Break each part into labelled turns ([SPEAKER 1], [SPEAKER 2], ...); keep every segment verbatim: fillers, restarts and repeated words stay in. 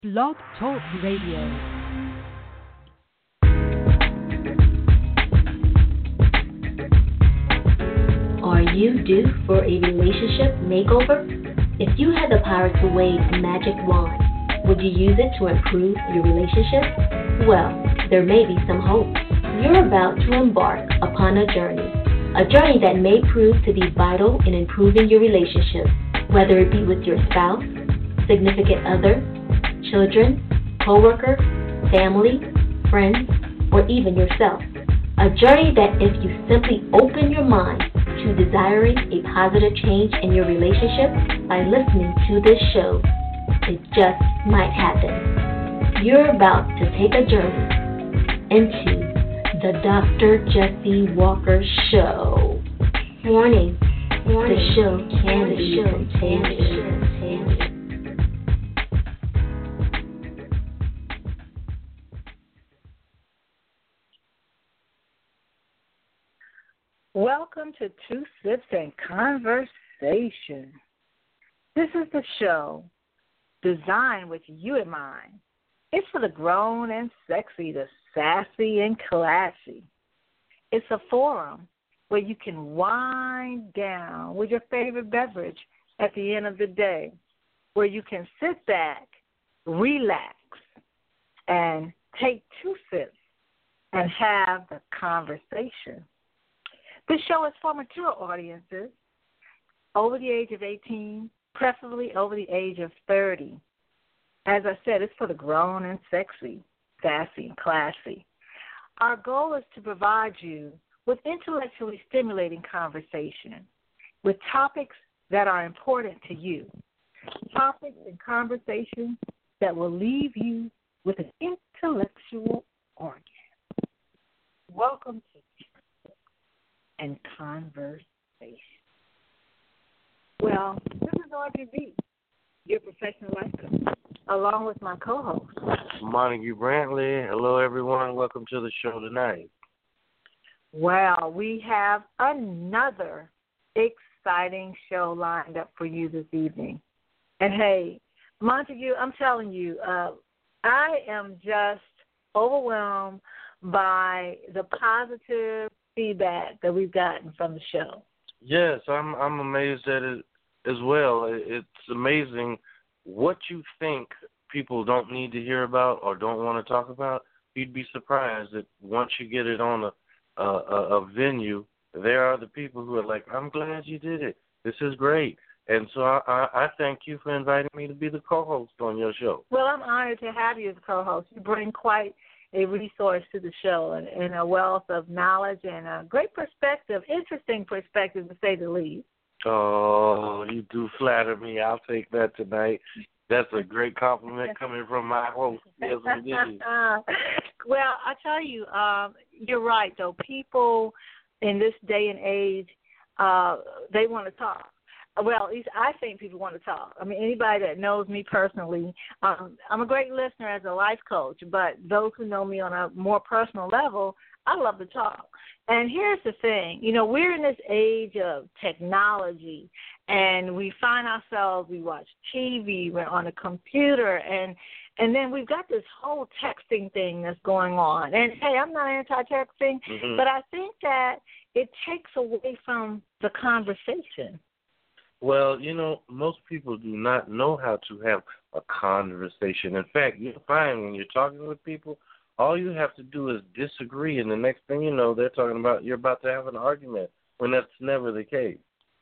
[SPEAKER 1] Blog Talk Radio.
[SPEAKER 2] Are you due for a relationship makeover? If you had the power to wave a magic wand, would you use it to improve your relationship? Well, there may be some hope. You're about to embark upon a journey, a journey that may prove to be vital in improving your relationship, whether it be with your spouse, significant other, children, coworker, family, friends, or even yourself. A journey that if you simply open your mind to desiring a positive change in your relationship by listening to this show, it just might happen. You're about to take a journey into the Doctor Jesse Walker Show. Warning, Warning. The show can be contagious.
[SPEAKER 3] Welcome to Two Sips and Conversation. This is the show designed with you in mind. It's for the grown and sexy, the sassy and classy. It's a forum where you can wind down with your favorite beverage at the end of the day, where you can sit back, relax, and take two sips and have the conversation. This show is for mature audiences over the age of eighteen, preferably over the age of thirty. As I said, it's for the grown and sexy, sassy, and classy. Our goal is to provide you with intellectually stimulating conversation with topics that are important to you, topics and conversations that will leave you with an intellectual organ. Welcome to and Conversation. Well, this is Audrey B., your professional life coach, along with my co-host,
[SPEAKER 4] Montague Brantley. Hello, everyone. Welcome to the show tonight.
[SPEAKER 3] Well, we have another exciting show lined up for you this evening. And, hey, Montague, I'm telling you, uh, I am just overwhelmed by the positive feedback that we've gotten from the show.
[SPEAKER 4] Yes, I'm I'm amazed at it as well. It's amazing what you think people don't need to hear about or don't want to talk about. You'd be surprised that once you get it on a a, a venue, there are the people who are like, I'm glad you did it. This is great. And so I, I, I thank you for inviting me to be the co-host on your show.
[SPEAKER 3] Well, I'm honored to have you as a co-host. You bring quite a resource to the show and, and a wealth of knowledge and a great perspective, interesting perspective to say the least.
[SPEAKER 4] Oh, you do flatter me. I'll take that tonight. That's a great compliment coming from my host. Yes, indeed.
[SPEAKER 3] Well, I tell you, um, you're right, though. People in this day and age, uh, they want to talk. Well, at least I think people want to talk. I mean, anybody that knows me personally, um, I'm a great listener as a life coach, but those who know me on a more personal level, I love to talk. And here's the thing. You know, we're in this age of technology, and we find ourselves, we watch T V, we're on a computer, and and then we've got this whole texting thing that's going on. And, hey, I'm not anti-texting, mm-hmm. but I think that it takes away from the conversation.
[SPEAKER 4] Well, you know, most people do not know how to have a conversation. In fact, you'll find when you're talking with people, all you have to do is disagree, and the next thing you know, they're talking about you're about to have an argument, when that's never the case.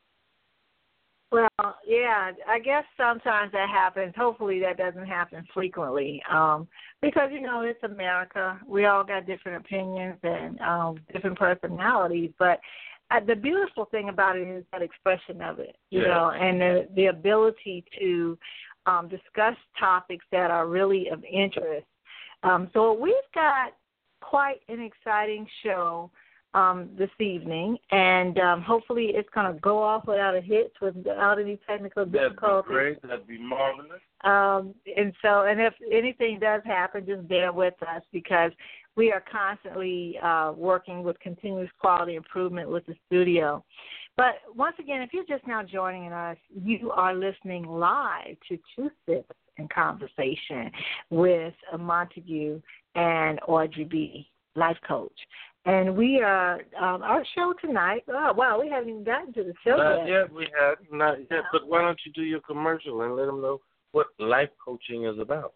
[SPEAKER 3] Well, yeah, I guess sometimes that happens. Hopefully that doesn't happen frequently um, because, you know, it's America. We all got different opinions and um, different personalities, but Uh, the beautiful thing about it is that expression of it, you yeah. know, and the, the ability to um, discuss topics that are really of interest. Um, so we've got quite an exciting show um, this evening, and um, hopefully it's going to go off without a hitch, without any technical difficulties.
[SPEAKER 4] That'd be great. That'd be marvelous.
[SPEAKER 3] Um, and so, and if anything does happen, just bear with us because we are constantly uh, working with continuous quality improvement with the studio. But once again, if you're just now joining us, you are listening live to Two Sips and Conversation with Montague and Audrey B., life coach. And we are, um, our show tonight, oh, wow, we haven't even gotten to the show
[SPEAKER 4] not
[SPEAKER 3] yet.
[SPEAKER 4] yet. We have not yet, but why don't you do your commercial and let them know what life coaching is about?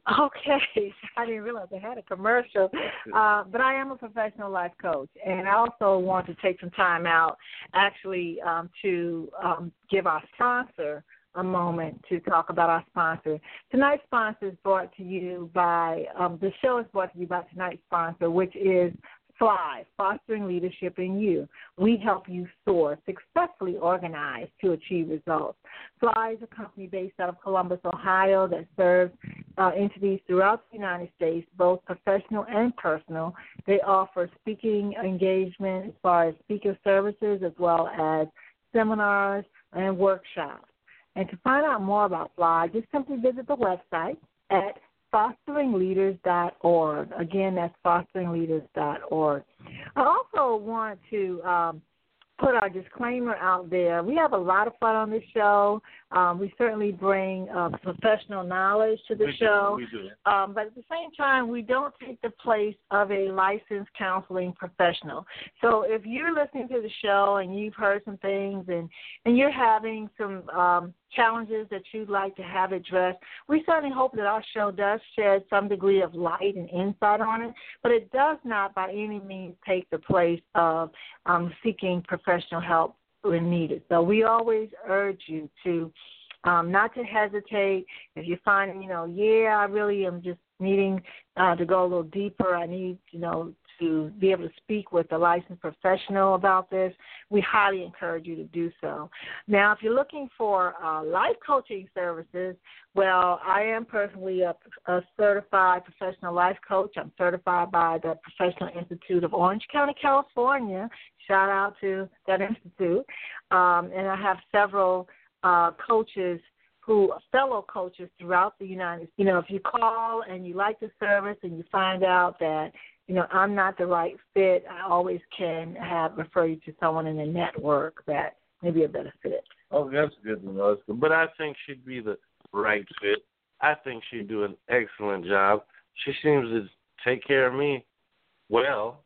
[SPEAKER 3] Okay, I didn't realize I had a commercial, uh, but I am a professional life coach, and I also want to take some time out actually um, to um, give our sponsor a moment to talk about our sponsor. Tonight's sponsor is brought to you by, um, the show is brought to you by tonight's sponsor, which is Fly, Fostering Leadership in You. We help you soar, successfully organize to achieve results. Fly is a company based out of Columbus, Ohio, that serves uh, entities throughout the United States, both professional and personal. They offer speaking engagement as far as speaker services, as well as seminars and workshops. And to find out more about Fly, just simply visit the website at fostering leaders dot org. Again, that's fostering leaders dot org. I also want to um, put our disclaimer out there. We have a lot of fun on this show. Um, we certainly bring uh, professional knowledge to the
[SPEAKER 4] we
[SPEAKER 3] show.
[SPEAKER 4] Do, we do.
[SPEAKER 3] Um, but at the same time, we don't take the place of a licensed counseling professional. So if you're listening to the show and you've heard some things and, and you're having some um, challenges that you'd like to have addressed, we certainly hope that our show does shed some degree of light and insight on it, but it does not by any means take the place of um, seeking professional help when needed. So we always urge you to um, not to hesitate. If you find, you know, yeah, I really am just needing uh, to go a little deeper, I need, you know, to be able to speak with a licensed professional about this, we highly encourage you to do so. Now, if you're looking for uh, life coaching services, well, I am personally a, a certified professional life coach. I'm certified by the Professional Institute of Orange County, California. Shout out to that institute. Um, and I have several uh, coaches who are fellow coaches throughout the United States. You know, if you call and you like the service and you find out that, you know, I'm not the right fit, I always can have refer you to someone in the network that may be a better fit.
[SPEAKER 4] Oh, that's good to know. But I think she'd be the right fit. I think she'd do an excellent job. She seems to take care of me well.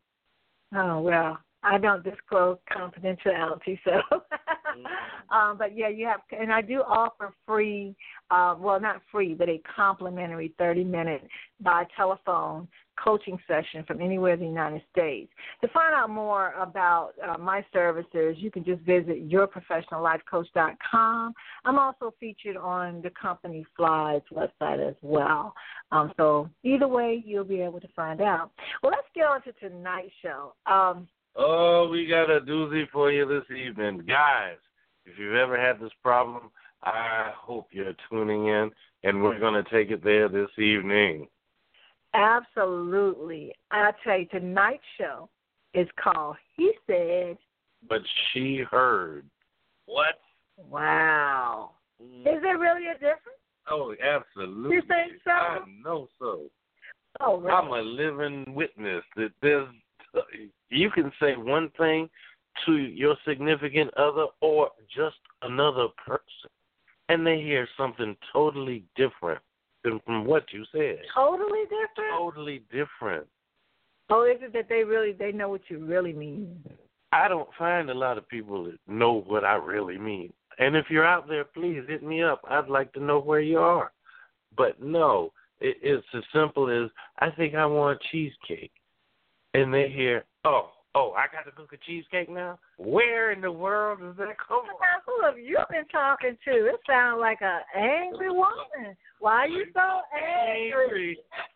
[SPEAKER 3] Oh, well, I don't disclose confidentiality, so.
[SPEAKER 4] mm-hmm.
[SPEAKER 3] um, but, yeah, you have, and I do offer free, uh, well, not free, but a complimentary thirty-minute by telephone coaching session from anywhere in the United States. To find out more about uh, my services, you can just visit your professional life coach dot com. I'm also featured on the company Fly's website as well. Um, so either way, you'll be able to find out. Well, let's get on to tonight's show. Um,
[SPEAKER 4] oh, we got a doozy for you this evening. Guys, if you've ever had this problem, I hope you're tuning in, and we're going to take it there this evening.
[SPEAKER 3] Absolutely. I tell you, tonight's show is called He Said.
[SPEAKER 4] But She Heard. What?
[SPEAKER 3] Wow. Mm. Is there really a difference?
[SPEAKER 4] Oh, absolutely.
[SPEAKER 3] You think so?
[SPEAKER 4] I know so.
[SPEAKER 3] Oh, really?
[SPEAKER 4] I'm a living witness that there's, you can say one thing to your significant other or just another person, and they hear something totally different than from what you said.
[SPEAKER 3] Totally different?
[SPEAKER 4] Totally different.
[SPEAKER 3] Oh, is it that they really, they know what you really mean?
[SPEAKER 4] I don't find a lot of people that know what I really mean. And if you're out there, please hit me up. I'd like to know where you are. But no, it, it's as simple as, I think I want cheesecake. And they hear, oh, oh, I got to cook a cheesecake now? Where in the world does that come from?
[SPEAKER 3] Who have you been talking to? It sounds like an angry woman. Why are you so angry?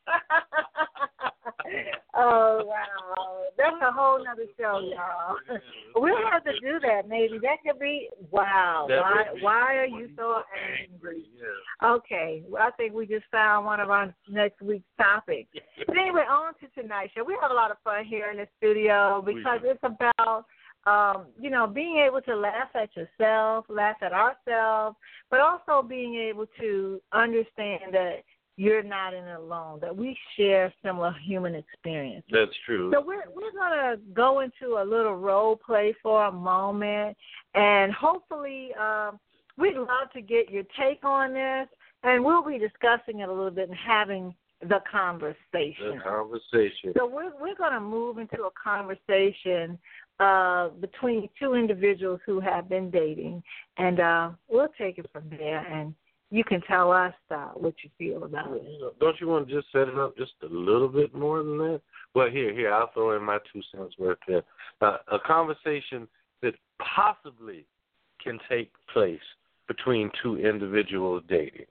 [SPEAKER 3] Oh, wow. That's a whole nother show, y'all. We'll have to do that, maybe. That could be, wow. Why, why are you so angry? Okay. Well, I think we just found one of our next week's topics. But anyway, on to tonight's show. We have a lot of fun here in the studio because it's about Um, you know, being able to laugh at yourself, laugh at ourselves, but also being able to understand that you're not in it alone, that we share similar human experiences.
[SPEAKER 4] That's true.
[SPEAKER 3] So we're we're going to go into a little role play for a moment, and hopefully um, we'd love to get your take on this. and we'll be discussing it a little bit and having the conversation.
[SPEAKER 4] The conversation.
[SPEAKER 3] So we're we're going to move into a conversation uh, between two individuals who have been dating, and uh, we'll take it from there. And you can tell us uh, what you feel about it.
[SPEAKER 4] Don't you want to just set it up just a little bit more than that? Well, here, here, I'll throw in my two cents worth there. Uh, a conversation that possibly can take place between two individuals dating.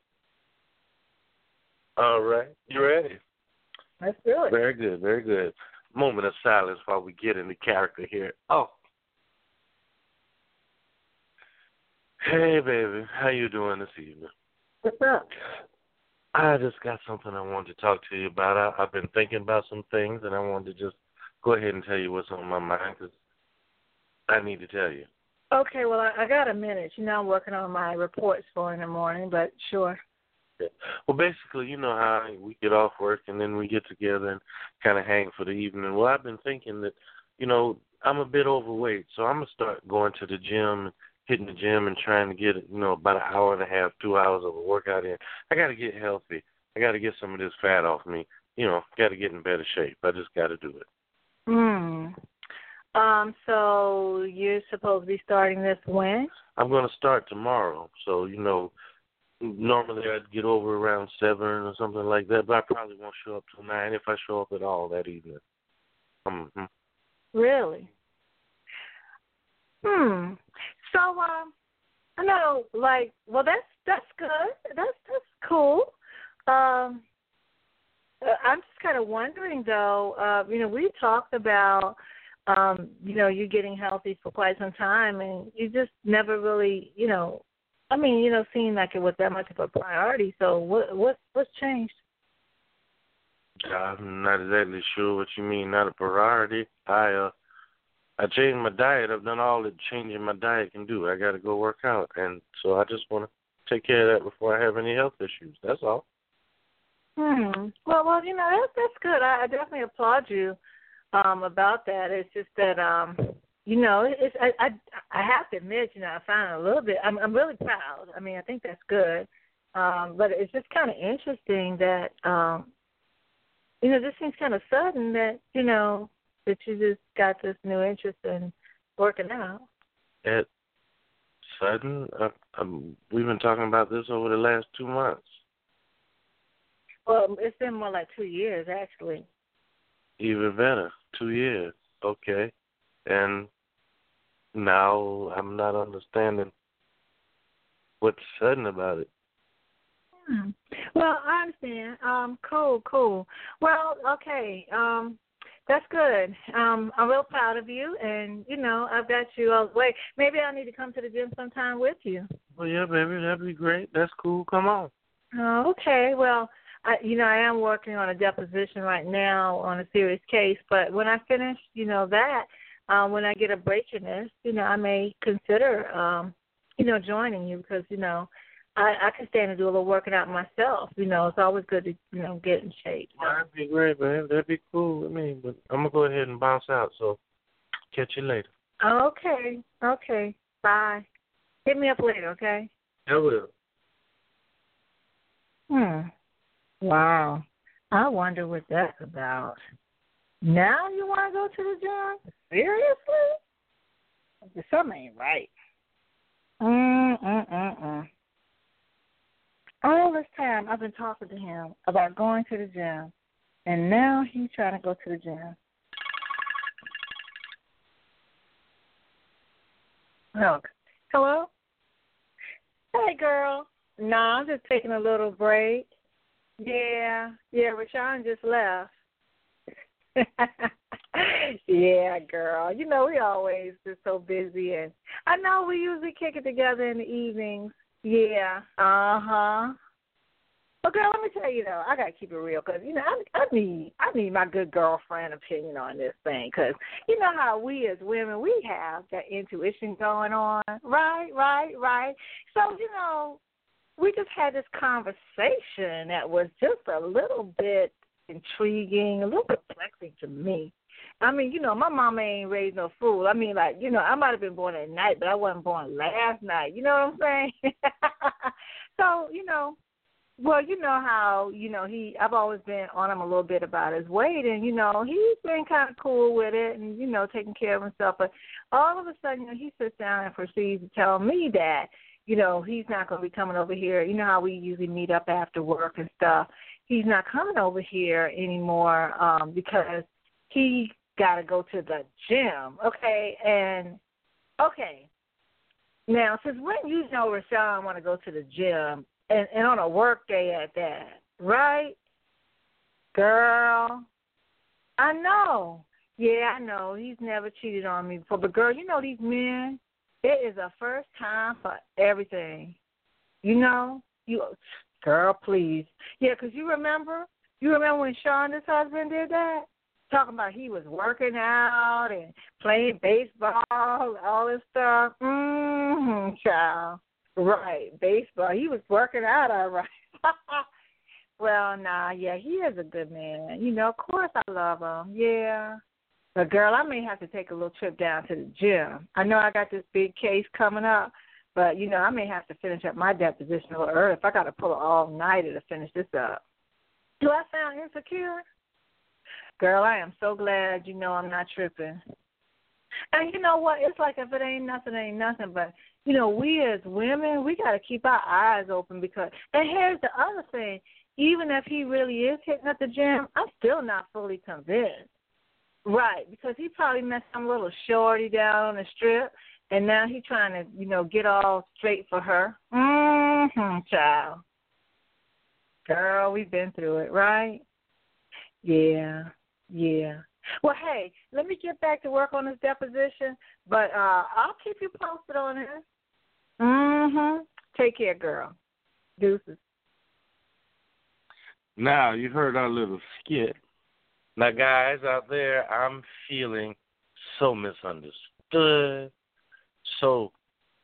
[SPEAKER 4] All right. You ready?
[SPEAKER 3] Let's do it.
[SPEAKER 4] Very good, very good. Moment of silence while we get into character here. Oh. Hey, baby. How you doing this evening?
[SPEAKER 3] What's up?
[SPEAKER 4] I just got something I wanted to talk to you about. I, I've been thinking about some things, and I wanted to just go ahead and tell you what's on my mind because I need to tell you.
[SPEAKER 3] Okay, well, I, I got a minute. You know, I'm working on my reports for in the morning, but sure.
[SPEAKER 4] Well, basically, you know how we get off work and then we get together and kind of hang for the evening. Well, I've been thinking that, you know, I'm a bit overweight, so I'm going to start going to the gym, hitting the gym and trying to get, you know, about an hour and a half, two hours of a workout in. I got to get healthy. I got to get some of this fat off me. You know, got to get in better shape. I just got to do it.
[SPEAKER 3] Hmm. Um, so you're supposed to be starting this when?
[SPEAKER 4] I'm going to start tomorrow. So, you know, normally I'd get over around seven or something like that, but I probably won't show up till nine if I show up at all that evening. Mm-hmm.
[SPEAKER 3] Really? Hmm. So, um, I know, like, well, that's that's good. That's that's cool. Um, I'm just kind of wondering, though. Uh, you know, we talked about, um, you know, you getting healthy for quite some time, and you just never really, you know. I mean, you know, seemed like it was that much of a priority. So what what what's changed?
[SPEAKER 4] I'm not exactly sure what you mean, not a priority. I uh I changed my diet. I've done all that changing my diet can do. I got to go work out, and so I just want to take care of that before I have any health issues. That's all.
[SPEAKER 3] Hmm. Well, well, you know, that's that's good. I, I definitely applaud you um, about that. It's just that um. You know, it's I, I I have to admit, you know, I found it a little bit. I'm I'm really proud. I mean, I think that's good, um, but it's just kind of interesting that um, you know, this seems kind of sudden that you know that you just got this new interest in working out.
[SPEAKER 4] At sudden, uh, um, we've been talking about this over the last two months.
[SPEAKER 3] Well, it's been more like two years actually.
[SPEAKER 4] Even better, two years. Okay. And now I'm not understanding what's sudden about it.
[SPEAKER 3] Hmm. Well, I understand. Um, cool, cool. Well, okay. Um, that's good. Um, I'm real proud of you, and you know I've got you all the way. Maybe I need to come to the gym sometime with you.
[SPEAKER 4] Well, yeah, baby, that'd be great. That's cool. Come on.
[SPEAKER 3] Oh, okay. Well, I, you know, I am working on a deposition right now on a serious case, but when I finish, you know that. Um, when I get a break in this, you know, I may consider, um, you know, joining you because, you know, I, I can stand and do a little working out myself. You know, it's always good to, you know, get in shape. So.
[SPEAKER 4] Well, that'd be great, man. That'd be cool with me. But I'm going to go ahead and bounce out, so catch you later.
[SPEAKER 3] Okay. Okay. Bye. Hit me up later, okay?
[SPEAKER 4] I will.
[SPEAKER 3] Hmm. Wow. I wonder what that's about. Now you want to go to the gym? Seriously? Something ain't right. Mm-mm-mm-mm. All this time I've been talking to him about going to the gym, and now he's trying to go to the gym. Look. Hello? Hey, girl. No, I'm just taking a little break. Yeah. Yeah, Rashawn just left. Yeah, girl. You know, we always just so busy, and I know we usually kick it together in the evenings. Yeah. Uh-huh. But, girl, let me tell you, though, I got to keep it real because, you know, I, I need I need my good girlfriend opinion on this thing because you know how we as women, we have that intuition going on. Right, right, right. So, you know, we just had this conversation that was just a little bit intriguing, a little perplexing to me. I mean, you know, my mama ain't raised no fool. I mean, like, you know, I might have been born at night, but I wasn't born last night. You know what I'm saying? So, you know, Well, you know how, you know, he, I've always been on him a little bit about his weight, and, you know, he's been kind of cool with it and, you know, taking care of himself. But all of a sudden, you know, he sits down and proceeds to tell me that, you know, he's not going to be coming over here. You know how we usually meet up after work and stuff. He's not coming over here anymore um, because he got to go to the gym, okay? And, okay, now, since when you know Rashawn want to go to the gym, and, and on a work day at that, right? Girl, I know. Yeah, I know. He's never cheated on me before. But, girl, you know these men, it is a first time for everything. You know? you, Girl, please. Yeah, because you remember? You remember when Sean, his husband, did that? Talking about he was working out and playing baseball, all this stuff. Mm-hmm, child. Right, baseball. He was working out all right. Well, nah, yeah, he is a good man. You know, of course I love him, yeah. But, girl, I may have to take a little trip down to the gym. I know I got this big case coming up, but, you know, I may have to finish up my deposition a little early if I got to pull an all-nighter to finish this up. Do I sound insecure? Girl, I am so glad you know I'm not tripping. And you know what? It's like if it ain't nothing, it ain't nothing. But, you know, we as women, we got to keep our eyes open because, and here's the other thing, even if he really is hitting at the gym, I'm still not fully convinced. Right, because he probably met some little shorty down on the strip, and now he trying to, you know, get all straight for her. Mm-hmm, child. Girl, we've been through it, right? Yeah, yeah. Well, hey, let me get back to work on this deposition, but uh, I'll keep you posted on it. Mm-hmm. Take care, girl. Deuces.
[SPEAKER 4] Now, you heard our little skit. Now, guys out there, I'm feeling so misunderstood, so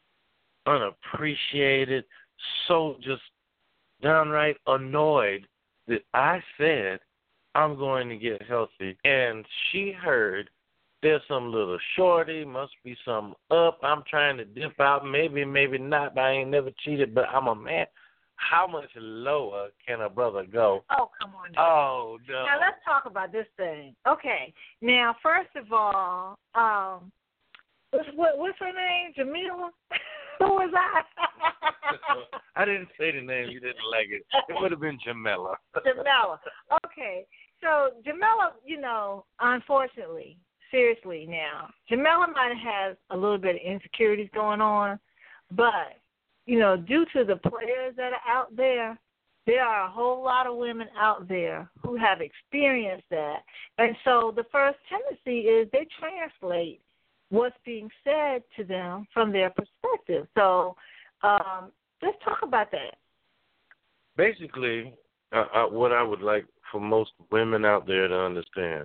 [SPEAKER 4] unappreciated, so just downright annoyed that I said I'm going to get healthy. And she heard there's some little shorty, must be some up. I'm trying to dip out. Maybe, maybe not, but I ain't never cheated, but I'm a man. How much lower can a brother go?
[SPEAKER 3] Oh, come on. Now.
[SPEAKER 4] Oh, no.
[SPEAKER 3] Now, let's talk about this thing. Okay. Now, first of all, um, what, what's her name? Jamila? Who was I?
[SPEAKER 4] I didn't say the name. You didn't like it. It would have been Jamela.
[SPEAKER 3] Jamela. Okay. So, Jamela, you know, unfortunately, seriously now, Jamela might have a little bit of insecurities going on, but, you know, due to the players that are out there, there are a whole lot of women out there who have experienced that. And so the first tendency is they translate what's being said to them from their perspective. So um, let's talk about that.
[SPEAKER 4] Basically, uh, uh, what I would like for most women out there to understand,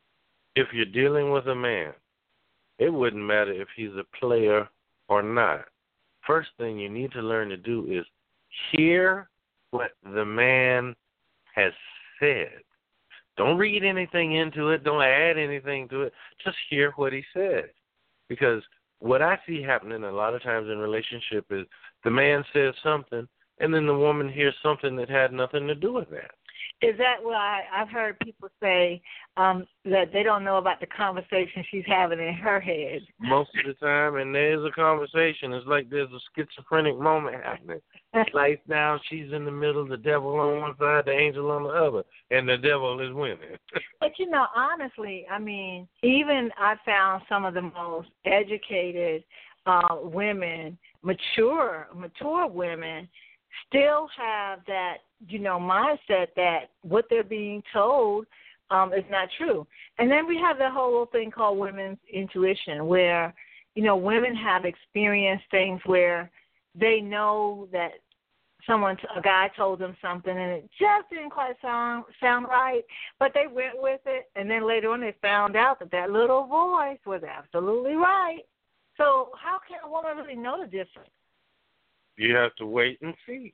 [SPEAKER 4] if you're dealing with a man, it wouldn't matter if he's a player or not. First thing you need to learn to do is hear what the man has said. Don't read anything into it. Don't add anything to it. Just hear what he said. Because what I see happening a lot of times in relationship is the man says something, and then the woman hears something that had nothing to do with that.
[SPEAKER 3] Is that what I, I've heard people say, um, that they don't know about the conversation she's having in her head?
[SPEAKER 4] Most of the time, and there's a conversation. It's like there's a schizophrenic moment happening. Lights down, she's in the middle, the devil on one side, the angel on the other, and the devil is winning.
[SPEAKER 3] But, you know, honestly, I mean, even I found some of the most educated uh, women, mature, mature women, still have that, you know, mindset that what they're being told um, is not true. And then we have the whole thing called women's intuition where, you know, women have experienced things where they know that someone, a guy told them something and it just didn't quite sound, sound right, but they went with it. And then later on they found out that that little voice was absolutely right. So how can a woman really know the difference?
[SPEAKER 4] You have to wait and see.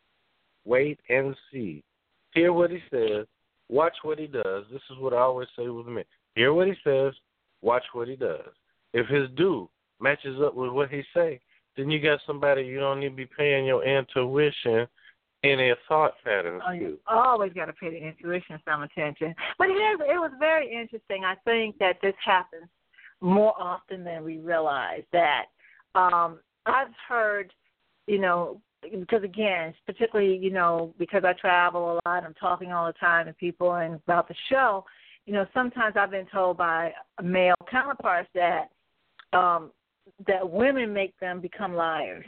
[SPEAKER 4] Wait and see. Hear what he says. Watch what he does. This is what I always say with men. Hear what he says. Watch what he does. If his do matches up with what he say, then you got somebody you don't need to be paying your intuition And their thought patterns,
[SPEAKER 3] Oh,
[SPEAKER 4] too.
[SPEAKER 3] you always got to pay the intuition some attention. But here's, it was very interesting. I think that this happens more often than we realize. That um, I've heard, you know, because again, particularly, you know, because I travel a lot, I'm talking all the time to people and about the show, you know, sometimes I've been told by male counterparts that um, that women make them become liars.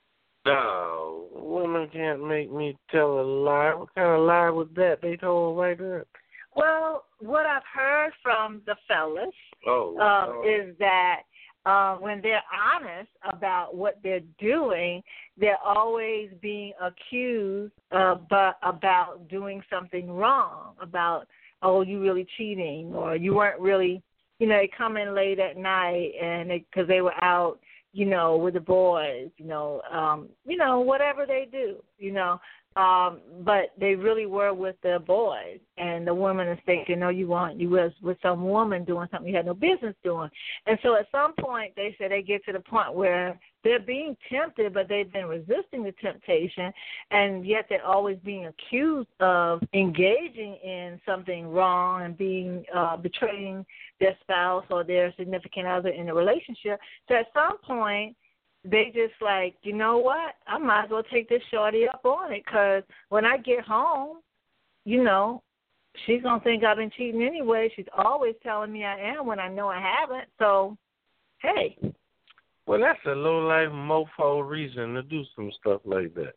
[SPEAKER 4] No, women can't make me tell a lie. What kind of lie was that they told right there?
[SPEAKER 3] Well, what I've heard from the fellas
[SPEAKER 4] oh,
[SPEAKER 3] um,
[SPEAKER 4] oh.
[SPEAKER 3] is that uh, when they're honest about what they're doing, they're always being accused uh, but about doing something wrong, about, oh, you really cheating, or you weren't really, you know, they come in late at night and because they, they were out, you know, with the boys, you know, um, you know, whatever they do, you know, um, but they really were with their boys, and the woman is thinking, no, you weren't, you was with some woman doing something you had no business doing. And so at some point they say they get to the point where they're being tempted, but they've been resisting the temptation, and yet they're always being accused of engaging in something wrong and being uh, betraying their spouse or their significant other in a relationship. So at some point, they just like, you know what, I might as well take this shorty up on it, because when I get home, you know, she's going to think I've been cheating anyway. She's always telling me I am when I know I haven't. So, hey.
[SPEAKER 4] Well, that's a low-life mofo reason to do some stuff like that.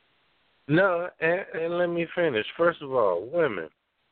[SPEAKER 4] No, and, and let me finish. First of all, women,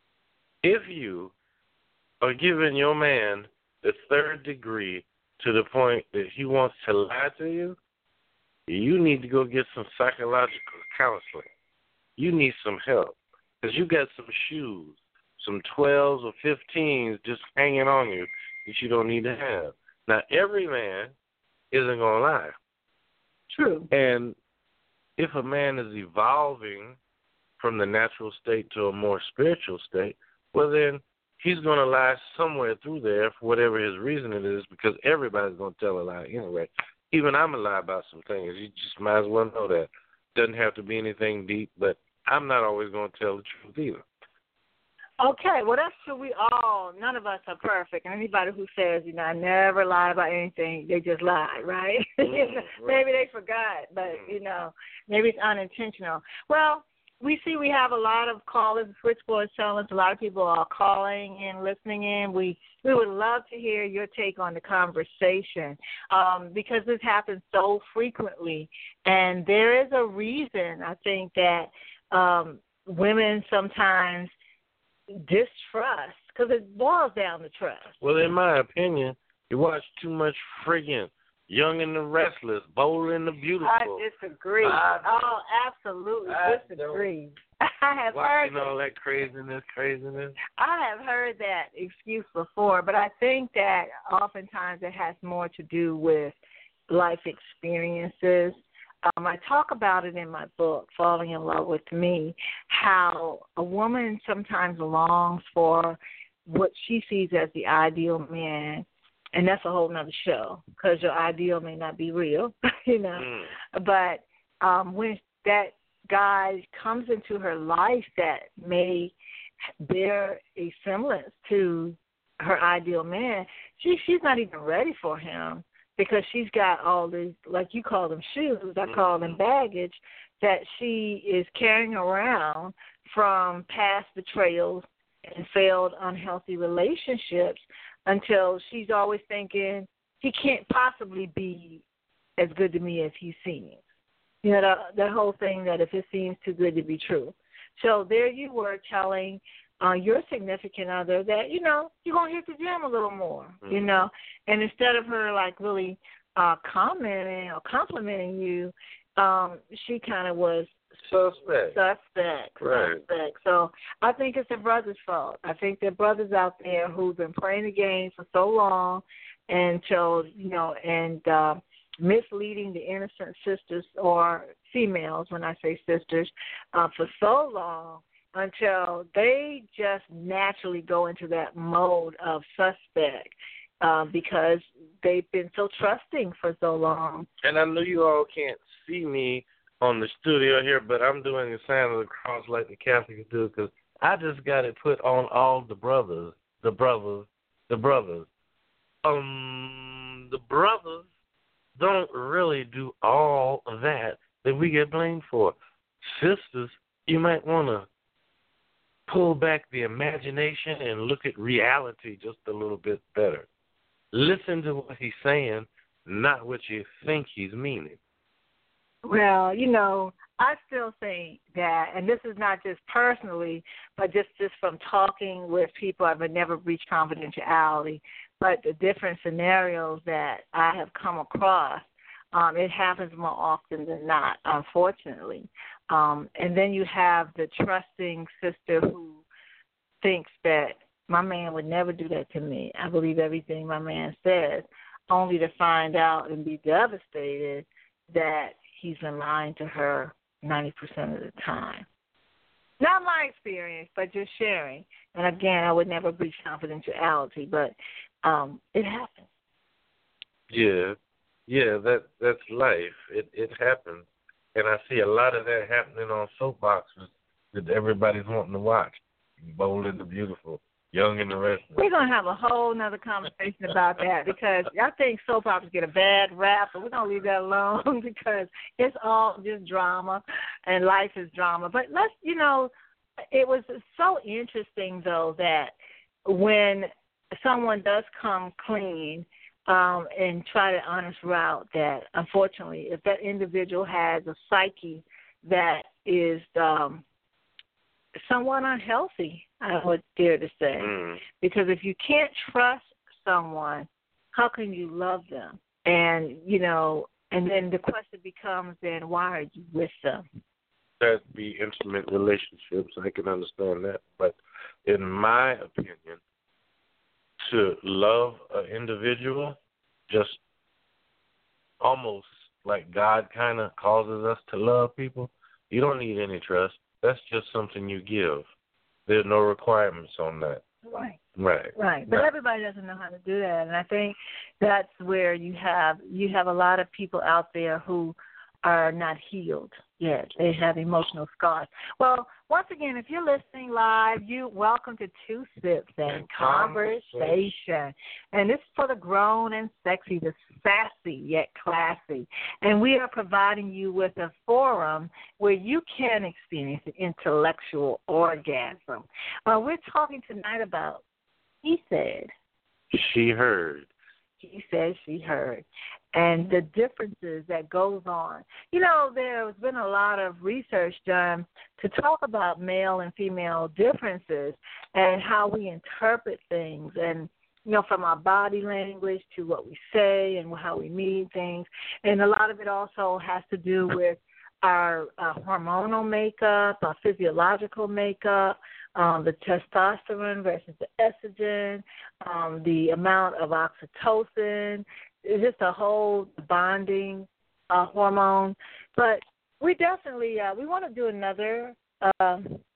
[SPEAKER 4] if you are giving your man the third degree to the point that he wants to lie to you, you need to go get some psychological counseling. You need some help, because you got some shoes, some twelves or fifteens just hanging on you that you don't need to have. Now, every man isn't going to lie.
[SPEAKER 3] True.
[SPEAKER 4] And if a man is evolving from the natural state to a more spiritual state, well, then he's going to lie somewhere through there for whatever his reason it is, because everybody's going to tell a lie anyway. Even I'm going to lie about some things. You just might as well know that. Doesn't have to be anything deep, but I'm not always going to tell the truth either.
[SPEAKER 3] Okay, well, that's true. We all, none of us are perfect. And anybody who says, you know, I never lie about anything, they just lie, right?
[SPEAKER 4] Mm, right.
[SPEAKER 3] Maybe they forgot, but, you know, maybe it's unintentional. Well, we see we have a lot of callers, switchboards telling us, a lot of people are calling and listening in. We we would love to hear your take on the conversation, um, because this happens so frequently. And there is a reason, I think, that um, women sometimes distrust, because it boils down to trust.
[SPEAKER 4] Well, in my opinion, you watch too much friggin' Young and the Restless, Bold and the Beautiful.
[SPEAKER 3] I disagree.
[SPEAKER 4] I,
[SPEAKER 3] oh, absolutely
[SPEAKER 4] I
[SPEAKER 3] disagree. I have
[SPEAKER 4] watching
[SPEAKER 3] heard
[SPEAKER 4] all that craziness, craziness.
[SPEAKER 3] I have heard that excuse before, but I think that oftentimes it has more to do with life experiences. Um, I talk about it in my book, Falling in Love with Me, how a woman sometimes longs for what she sees as the ideal man, and that's a whole nother show, because your ideal may not be real, you know. Mm. But um, when that guy comes into her life that may bear a semblance to her ideal man, she she's not even ready for him, because she's got all these, like you call them shoes, I call them baggage, that she is carrying around from past betrayals and failed unhealthy relationships, until she's always thinking, he can't possibly be as good to me as he seems. You know, that, that whole thing that if it seems too good to be true. So there you were telling uh, your significant other that, you know, you're going to hit the gym a little more, mm-hmm. you know. And instead of her, like, really uh, commenting or complimenting you, um, she kind of was
[SPEAKER 4] Suspect.
[SPEAKER 3] Suspect.
[SPEAKER 4] Right.
[SPEAKER 3] Suspect. So I think it's the brother's fault. I think there are brothers out there who've been playing the game for so long until, you know, and uh, misleading the innocent sisters, or females when I say sisters, uh, for so long until they just naturally go into that mode of suspect uh, because they've been so trusting for so long.
[SPEAKER 4] And I know you all can't see me on the studio here, but I'm doing the sign of the cross like the Catholics do because I just got it put on all the brothers, the brothers, the brothers. Um, the brothers don't really do all of that that we get blamed for. Sisters, you might want to pull back the imagination and look at reality just a little bit better. Listen to what he's saying, not what you think he's meaning.
[SPEAKER 3] Well, you know, I still think that, and this is not just personally, but just, just from talking with people, I've never breached confidentiality, but the different scenarios that I have come across, um, it happens more often than not, unfortunately. Um, and then you have the trusting sister who thinks that my man would never do that to me. I believe everything my man says, only to find out and be devastated that he's been lying to her ninety percent of the time. Not my experience, but just sharing. And again, I would never breach confidentiality, but um, it happens.
[SPEAKER 4] Yeah, yeah, that that's life. It it happens, and I see a lot of that happening on soapboxes that everybody's wanting to watch. Bold and the Beautiful, Young and the Restless.
[SPEAKER 3] We're going to have a whole nother conversation about that because I think soap operas get a bad rap, but we're going to leave that alone because it's all just drama and life is drama. But let's, you know, it was so interesting, though, that when someone does come clean um, and try the honest route, that unfortunately, if that individual has a psyche that is um, somewhat unhealthy, I would dare to say. Mm. Because if you can't trust someone, how can you love them? And, you know, and then the question becomes then, why are you with them?
[SPEAKER 4] That'd be intimate relationships. I can understand that. But in my opinion, to love an individual, just almost like God kind of causes us to love people, you don't need any trust. That's just something you give. There's no requirements on that.
[SPEAKER 3] Right.
[SPEAKER 4] Right.
[SPEAKER 3] Right. But right. Everybody doesn't know how to do that. And I think that's where you have you have a lot of people out there who are not healed yet. They have emotional scars. Well, once again, if you're listening live, you welcome to Two Sips and Conversation. And this is for the grown and sexy, the sassy yet classy. And we are providing you with a forum where you can experience an intellectual orgasm. Uh, we're talking tonight about he said.
[SPEAKER 4] She heard.
[SPEAKER 3] He said, she heard, and the differences that goes on. You know, there's been a lot of research done to talk about male and female differences and how we interpret things and, you know, from our body language to what we say and how we mean things. And a lot of it also has to do with our uh, hormonal makeup, our physiological makeup, Um, the testosterone versus the estrogen, um, the amount of oxytocin, it's just a whole bonding uh, hormone. But we definitely, uh, we want to do another uh,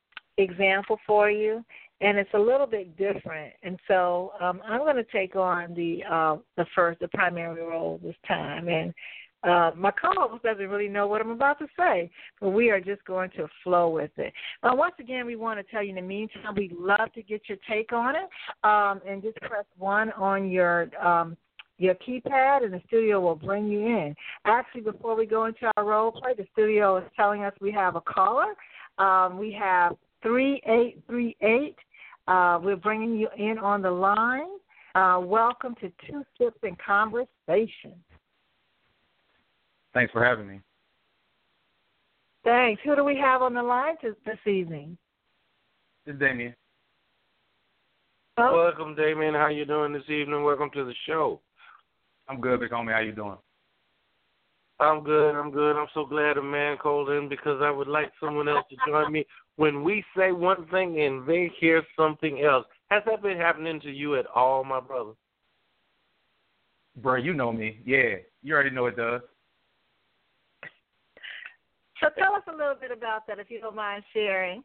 [SPEAKER 3] example for you, and it's a little bit different. And so um, I'm going to take on the uh, the first, the primary role this time. And Uh, my co-host doesn't really know what I'm about to say, but we are just going to flow with it. Uh, once again, we want to tell you in the meantime, we'd love to get your take on it, um, and just press one on your um, your keypad, and the studio will bring you in. Actually, before we go into our role play, the studio is telling us we have a caller. Um, we have three eight three eight. Uh, we're bringing you in on the line. Uh, welcome to Two Sips and Conversation.
[SPEAKER 5] Thanks for having me.
[SPEAKER 3] Thanks. Who do we have on the line this evening?
[SPEAKER 5] It's Damien.
[SPEAKER 3] Oh.
[SPEAKER 4] Welcome, Damien. How you doing this evening? Welcome to the show.
[SPEAKER 5] I'm good, big homie. How you doing?
[SPEAKER 4] I'm good. I'm good. I'm so glad a man called in because I would like someone else to join me when we say one thing and they hear something else. Has that been happening to you at all, my brother?
[SPEAKER 5] Bro, you know me. Yeah, you already know it does.
[SPEAKER 3] So tell us a little bit about that, if you don't mind sharing.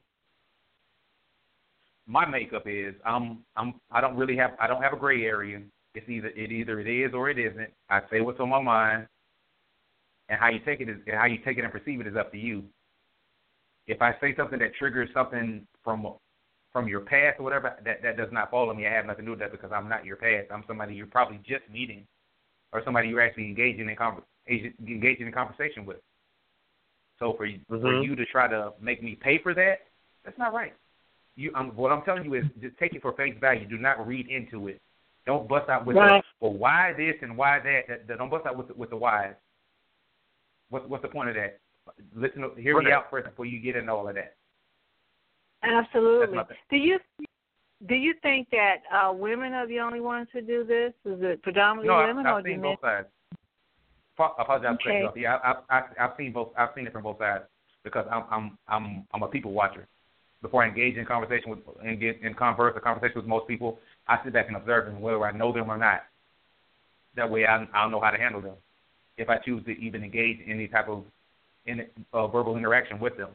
[SPEAKER 5] My makeup is I'm I'm I don't really have I don't have a gray area. It's either it either it is or it isn't. I say what's on my mind, and how you take it is and how you take it and perceive it is up to you. If I say something that triggers something from from your past or whatever, that, that does not follow me. I have nothing to do with that because I'm not your past. I'm somebody you're probably just meeting, or somebody you're actually engaging in conver- engaging in conversation with. So for mm-hmm. for you to try to make me pay for that, that's not right. You, um, what I'm telling you is just take it for face value. Do not read into it. Don't bust out with right. the, well, why this and why that. that, that don't bust out with the, with the whys. What's what's the point of that? Listen, hear right. me out first before you get into all of that.
[SPEAKER 3] Absolutely. Do you do you think that uh, women are the only ones who do this? Is it predominantly
[SPEAKER 5] no,
[SPEAKER 3] women?
[SPEAKER 5] I've,
[SPEAKER 3] or
[SPEAKER 5] I've seen
[SPEAKER 3] do
[SPEAKER 5] both sides. I apologize for cutting you off. Yeah, I, I, I've seen both. I've seen it from both sides because I'm I'm I'm I'm a people watcher. Before I engage in conversation with and get in converse or conversation with most people, I sit back and observe them whether I know them or not. That way, I I'll know how to handle them if I choose to even engage in any type of in uh, verbal interaction with them.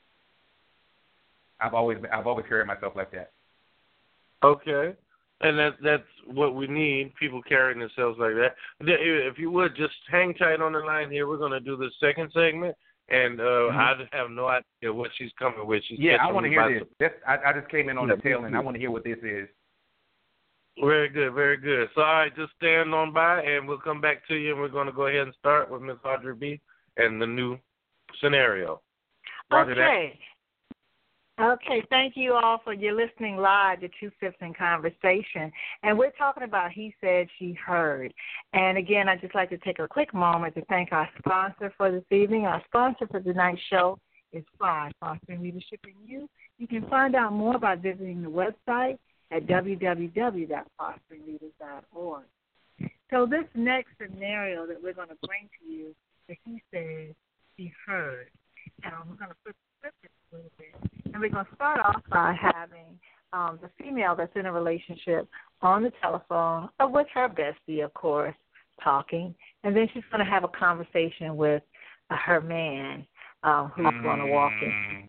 [SPEAKER 5] I've always I've always carried myself like that.
[SPEAKER 4] Okay, and that that's what we need, people carrying themselves like that. If you would, just hang tight on the line here. We're going to do the second segment, and uh, mm-hmm. I have no idea what she's coming with. She's
[SPEAKER 5] yeah, I want to hear this. That's, I, I just came in on yeah, the tail end. I want to hear what this is.
[SPEAKER 4] Very good, very good. So, all right, just stand on by, and we'll come back to you, and we're going to go ahead and start with Miss Audrey B. and the new scenario.
[SPEAKER 3] Roger okay. That. Okay, thank you all for your listening live to Two Sips in Conversation. And we're talking about He Said, She Heard. And again, I'd just like to take a quick moment to thank our sponsor for this evening. Our sponsor for tonight's show is FLY, Fostering Leadership in You. You can find out more by visiting the website at w w w dot fostering leaders dot org. So this next scenario that we're going to bring to you is He Said, She Heard. And we're going to put the script a little bit. And we're going to start off by having um, the female that's in a relationship on the telephone uh, with her bestie, of course, talking. And then she's going to have a conversation with uh, her man um, who's mm. going to walk in.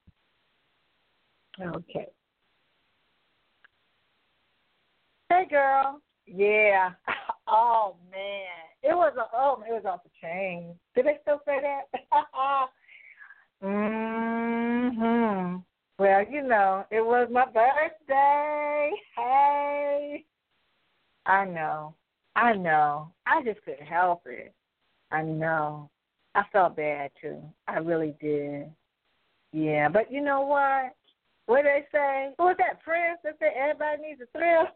[SPEAKER 3] Okay. Hey, girl. Yeah. Oh, man. It was a, oh, it was off the chain. Did they still say that? mm-hmm. Well, you know, it was my birthday. Hey. I know. I know. I just couldn't help it. I know. I felt bad, too. I really did. Yeah, but you know what? What did they say? Who was that, Prince? That said everybody needs a thrill?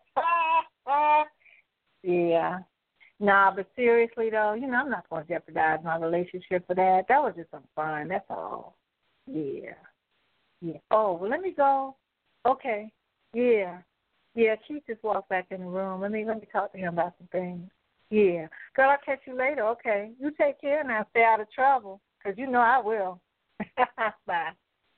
[SPEAKER 3] Yeah. Nah, but seriously, though, you know, I'm not going to jeopardize my relationship for that. That was just some fun. That's all. Yeah. Yeah. Oh, well, let me go. Okay. Yeah. Yeah, Keith just walked back in the room. Let me let me talk to him about some things. Yeah. Girl, I'll catch you later. Okay. You take care now. Stay out of trouble, because you know I will. Bye.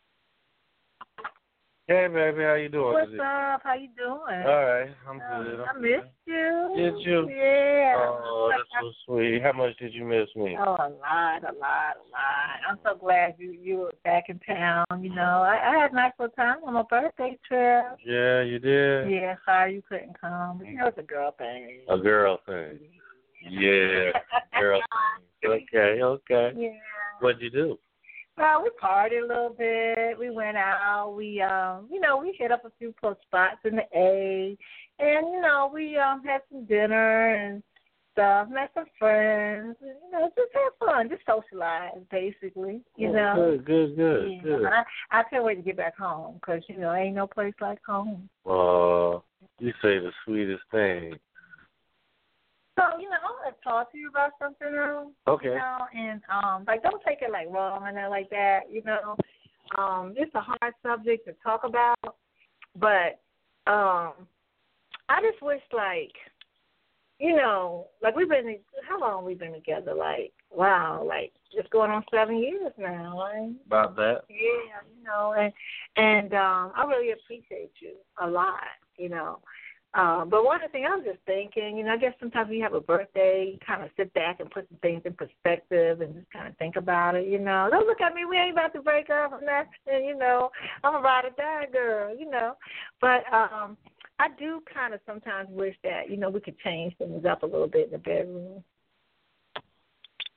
[SPEAKER 4] Hey, baby, how you doing?
[SPEAKER 3] What's up? How you doing?
[SPEAKER 4] All right, I'm good.
[SPEAKER 3] Uh, I missed you.
[SPEAKER 4] Did you?
[SPEAKER 3] Yeah.
[SPEAKER 4] Oh, that's so sweet. How much did you miss me?
[SPEAKER 3] Oh, a lot, a lot, a lot. I'm so glad you you were back in town. You know, I, I had a nice little time on my birthday trip.
[SPEAKER 4] Yeah, you did?
[SPEAKER 3] Yeah, sorry you couldn't come. But, you know, it's a girl thing.
[SPEAKER 4] A girl thing. Yeah, girl thing. Okay, okay.
[SPEAKER 3] Yeah.
[SPEAKER 4] What'd you do?
[SPEAKER 3] Well, we partied a little bit. We went out. We, um, you know, we hit up a few close spots in the A, and you know, we um had some dinner and stuff. Met some friends. You know, just have fun, just socialize, basically. You
[SPEAKER 4] oh,
[SPEAKER 3] know.
[SPEAKER 4] Good, good, good,
[SPEAKER 3] yeah.
[SPEAKER 4] good.
[SPEAKER 3] I, I can't wait to get back home because you know, ain't no place like home.
[SPEAKER 4] Oh, uh, you say the sweetest thing.
[SPEAKER 3] So, you know, I want to talk to you about something else.
[SPEAKER 4] Okay.
[SPEAKER 3] You know, and, um, like, don't take it, like, wrong and like that, you know. Um, it's a hard subject to talk about, but um, I just wish, like, you know, like, we've been, how long we been together? Like, wow, like, just going on seven years now, right?
[SPEAKER 4] About that.
[SPEAKER 3] Yeah, you know, and, and um, I really appreciate you a lot, you know. Uh, but one of the things I was just thinking, you know, I guess sometimes when you have a birthday, you kind of sit back and put some things in perspective and just kind of think about it, you know. Don't look at me. We ain't about to break up or nothing, you know. I'm a ride or die girl, you know. But um, I do kind of sometimes wish that, you know, we could change things up a little bit in the bedroom.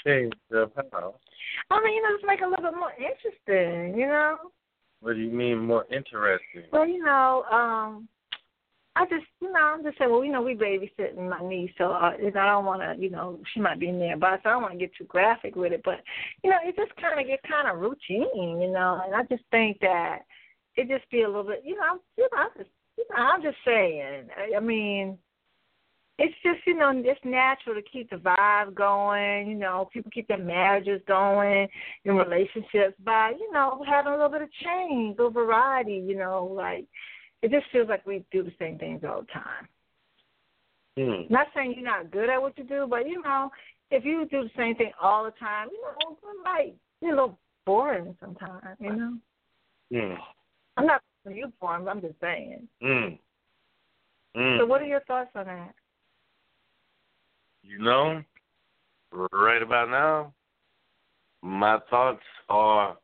[SPEAKER 4] Change up how?
[SPEAKER 3] I mean, you know, just make it a little bit more interesting, you know?
[SPEAKER 4] What do you mean more interesting?
[SPEAKER 3] Well, you know, um, I just, you know, I'm just saying, well, you know, we babysitting my niece, so uh, you know, I don't want to, you know, she might be nearby, so I don't want to get too graphic with it. But, you know, it just kind of gets kind of routine, you know, and I just think that it just be a little bit, you know, you know, I'm just, you know, I'm just saying, I, I mean, it's just, you know, it's natural to keep the vibe going, you know, people keep their marriages going, in relationships by, you know, having a little bit of change, a little variety, you know, like, it just feels like we do the same things all the time.
[SPEAKER 4] Hmm.
[SPEAKER 3] Not saying you're not good at what you do, but, you know, if you do the same thing all the time, you know, it might be a little boring sometimes, you know.
[SPEAKER 4] Hmm.
[SPEAKER 3] I'm not saying you boring, but I'm just saying.
[SPEAKER 4] Hmm. Hmm.
[SPEAKER 3] So what are your thoughts on that?
[SPEAKER 4] You know, right about now, my thoughts are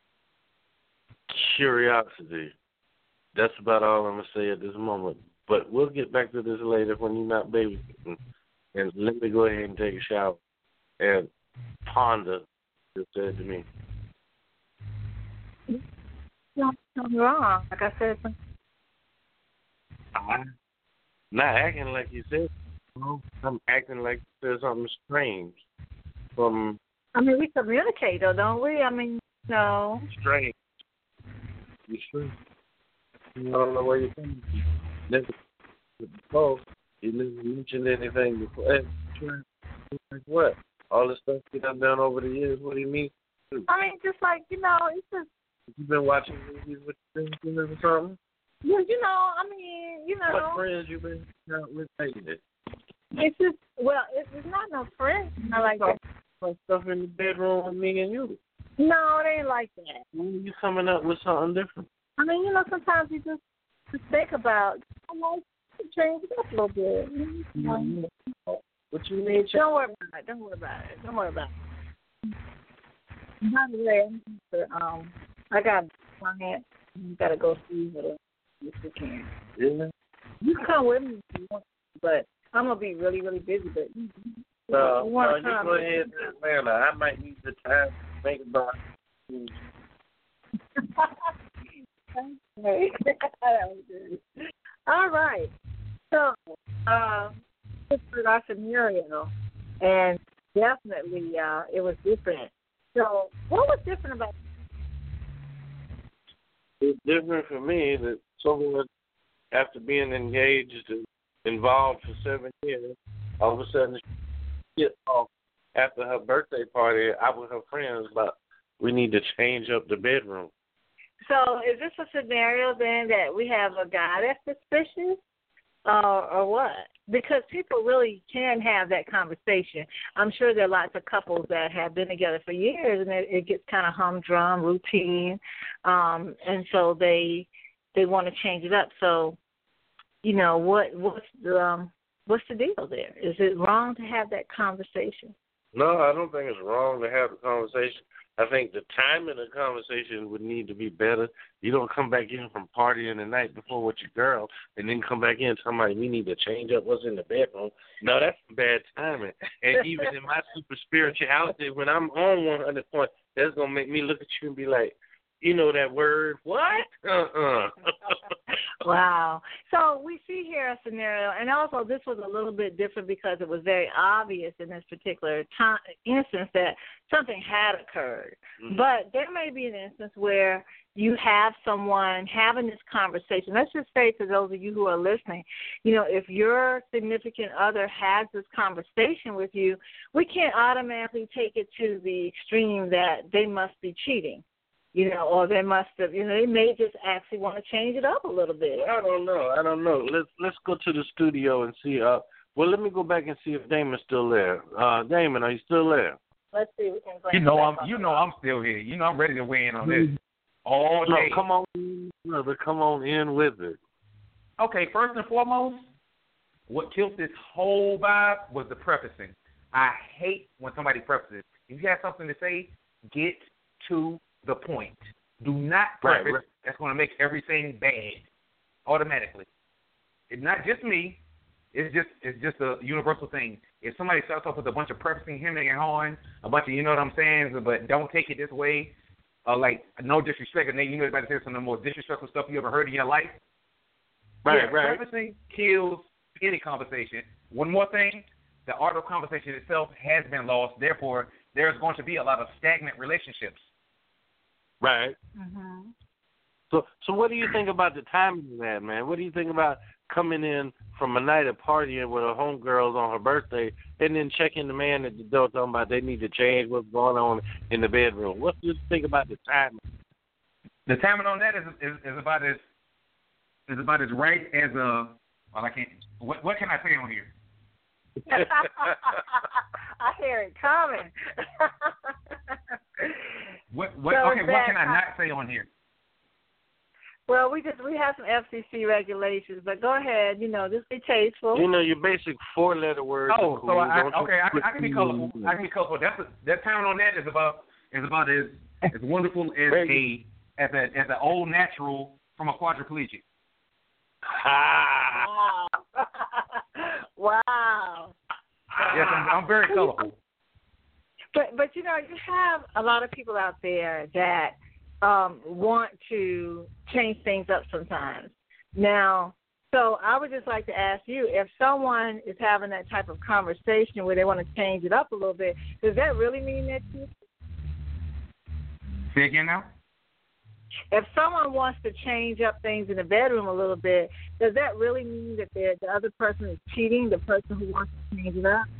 [SPEAKER 4] curiosity. That's about all I'm going to say at this moment. But we'll get back to this later when you're not babysitting. And let me go ahead and take a shower and ponder what you said to me.
[SPEAKER 3] No, I'm wrong. Like I said,
[SPEAKER 4] I'm not acting like you said. I'm acting like there's something strange from.
[SPEAKER 3] I mean, we communicate, though, don't we? I mean, no.
[SPEAKER 4] Strange. You sure? I don't know where you're from. Never before. You never mentioned anything before. Hey, like what? All the stuff that I've done over the years. What do you mean?
[SPEAKER 3] I mean, just like, you know, it's just.
[SPEAKER 4] You been watching movies with friends or something?
[SPEAKER 3] Yeah, you know, I mean, you know.
[SPEAKER 4] What friends you been out with lately?
[SPEAKER 3] It's just, well, it's, it's not no friends. I like that.
[SPEAKER 4] Stuff in the bedroom with me and you.
[SPEAKER 3] No, it ain't like that.
[SPEAKER 4] When you coming up with something different?
[SPEAKER 3] I mean, you know, sometimes you just, just think about, I like to change it up a little bit. Mm-hmm.
[SPEAKER 4] What you need?
[SPEAKER 3] Don't worry about it. Don't worry about it. Don't worry about it. By the way, um, I got a client. You got to go see her this weekend.
[SPEAKER 4] Yeah.
[SPEAKER 3] You can come with me if you want, but I'm gonna be really, really busy. But you, you,
[SPEAKER 4] uh,
[SPEAKER 3] you want
[SPEAKER 4] uh,
[SPEAKER 3] to come?
[SPEAKER 4] You go ahead to Atlanta. I might need the time to think about it.
[SPEAKER 3] Okay. That was good. All right. So, uh, this was our scenario, and definitely uh, it was different. So, what was different about?
[SPEAKER 4] It's different for me that someone, after being engaged and involved for seven years, all of a sudden she gets off after her birthday party out with her friends about we need to change up the bedroom.
[SPEAKER 3] So is this a scenario then that we have a guy that's suspicious uh, or what? Because people really can have that conversation. I'm sure there are lots of couples that have been together for years and it, it gets kind of humdrum, routine, um, and so they they want to change it up. So, you know, what what's the, um, what's the deal there? Is it wrong to have that conversation?
[SPEAKER 4] No, I don't think it's wrong to have the conversation. I think the timing of the conversation would need to be better. You don't come back in from partying the night before with your girl and then come back in talking about we need to change up what's in the bedroom. No, that's bad timing. And even in my super spirituality, when I'm on one hundred points, that's going to make me look at you and be like, you know that word, what? Uh-uh.
[SPEAKER 3] Wow. So we see here a scenario, and also this was a little bit different because it was very obvious in this particular time, instance that something had occurred. Mm-hmm. But there may be an instance where you have someone having this conversation. Let's just say to those of you who are listening, you know, if your significant other has this conversation with you, we can't automatically take it to the extreme that they must be cheating. You know, or they must have, you know, they may just actually want to change it up a little bit.
[SPEAKER 4] I don't know. I don't know. Let's let's go to the studio and see. Uh, well, let me go back and see if Damon's still there. Uh, Damon, are you still there?
[SPEAKER 3] Let's see. We can
[SPEAKER 5] you know, I'm. You know, I'm still here. You know, I'm ready to weigh in on this all day.
[SPEAKER 4] No, come on, brother. Come on in with it.
[SPEAKER 5] Okay. First and foremost, what killed this whole vibe was the prefacing. I hate when somebody prefaces. If you have something to say, get to the point. Do not preface. Right, right. That's going to make everything bad automatically. It's not just me. It's just it's just a universal thing. If somebody starts off with a bunch of prefacing, hemming and hawing, a bunch of you know what I'm saying, but don't take it this way, uh, like no disrespect, and then you know about to say some of the most disrespectful stuff you ever heard in your life.
[SPEAKER 4] Right,
[SPEAKER 5] yeah,
[SPEAKER 4] right.
[SPEAKER 5] Prefacing kills any conversation. One more thing, the art of conversation itself has been lost. Therefore, there's going to be a lot of stagnant relationships.
[SPEAKER 4] Right.
[SPEAKER 3] Mm-hmm.
[SPEAKER 4] So, so what do you think about the timing of that, man? What do you think about coming in from a night of partying with her homegirls on her birthday and then checking the man at the door talking about they need to change what's going on in the bedroom? What do you think about the timing?
[SPEAKER 5] The timing on that is is, is about as is about as right as a well I can't what what can I say on here?
[SPEAKER 3] I hear it coming.
[SPEAKER 5] what what
[SPEAKER 3] So
[SPEAKER 5] okay what can I not say on here?
[SPEAKER 3] Well, we just we have some F C C regulations, but go ahead. You know, just be tasteful.
[SPEAKER 4] You know, your basic four-letter words.
[SPEAKER 5] Oh,
[SPEAKER 4] are cool.
[SPEAKER 5] so I,
[SPEAKER 4] Don't
[SPEAKER 5] okay, I,
[SPEAKER 4] put-
[SPEAKER 5] I can be colorful. I can be colorful. That's a, that timing on that is about is about as as wonderful as a as a as an old natural from a quadriplegic.
[SPEAKER 4] Ah.
[SPEAKER 3] Wow. Wow.
[SPEAKER 5] Yes, I'm, I'm very colorful.
[SPEAKER 3] But but you know, you have a lot of people out there that um, want to change things up sometimes. Now, so I would just like to ask you, if someone is having that type of conversation where they want to change it up a little bit, does that really mean that you?
[SPEAKER 5] Say again now?
[SPEAKER 3] If someone wants to change up things in the bedroom a little bit, does that really mean that the the other person is cheating, the person who wants to change it up?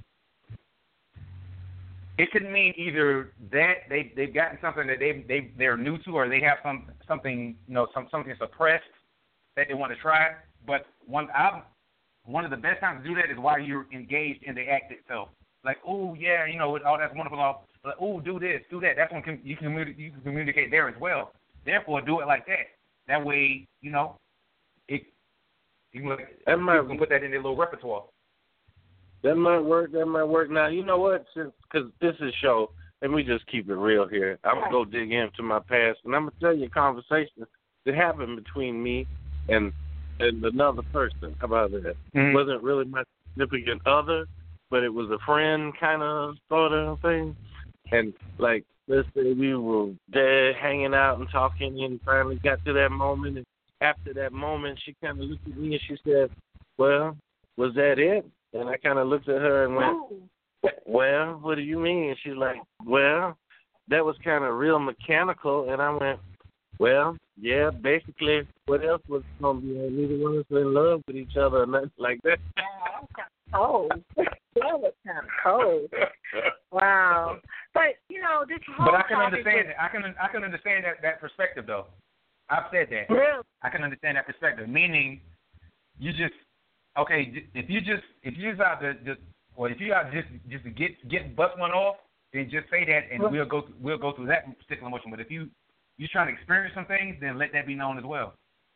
[SPEAKER 5] It could mean either that they they've gotten something that they they they're new to, or they have some something you know some something suppressed that they want to try. But one I one of the best times to do that is while you're engaged in the act itself. Like, oh yeah, you know, all that's wonderful. All like, oh, do this, do that. That's when com- you can communi- you can communicate there as well. Therefore, do it like that. That way, you know, it you can, like,
[SPEAKER 4] That might-
[SPEAKER 5] you can put that in their little repertoire.
[SPEAKER 4] That might work. That might work. Now, you know what? Because this is show, let me just keep it real here. I'm going to go dig into my past, and I'm going to tell you a conversation that happened between me and and another person. How about that?
[SPEAKER 5] Mm-hmm.
[SPEAKER 4] It wasn't really my significant other, but it was a friend kind of sort of thing. And, like, let's say we were there hanging out and talking, and finally got to that moment. And after that moment, she kind of looked at me and she said, well, was that it? And I kind of looked at her and went, well, what do you mean? And she's like, well, that was kind of real mechanical. And I went, well, yeah, basically, what else was going to be? Neither one of us were in love with each other or nothing like that.
[SPEAKER 3] Oh, that was kind of cold. Wow. But, you know, this whole
[SPEAKER 5] But I can
[SPEAKER 3] topic
[SPEAKER 5] understand.
[SPEAKER 3] is-
[SPEAKER 5] I can I can understand that, that perspective though. I've said that.
[SPEAKER 3] Really?
[SPEAKER 5] I can understand that perspective. Meaning, you just okay. j- If you just if you just out to just or if you out just just to get get bust one off, then just say that, and
[SPEAKER 3] Well-
[SPEAKER 5] we'll go th- we'll go through that particular emotion. But if you you trying to experience some things, then let that be known as well.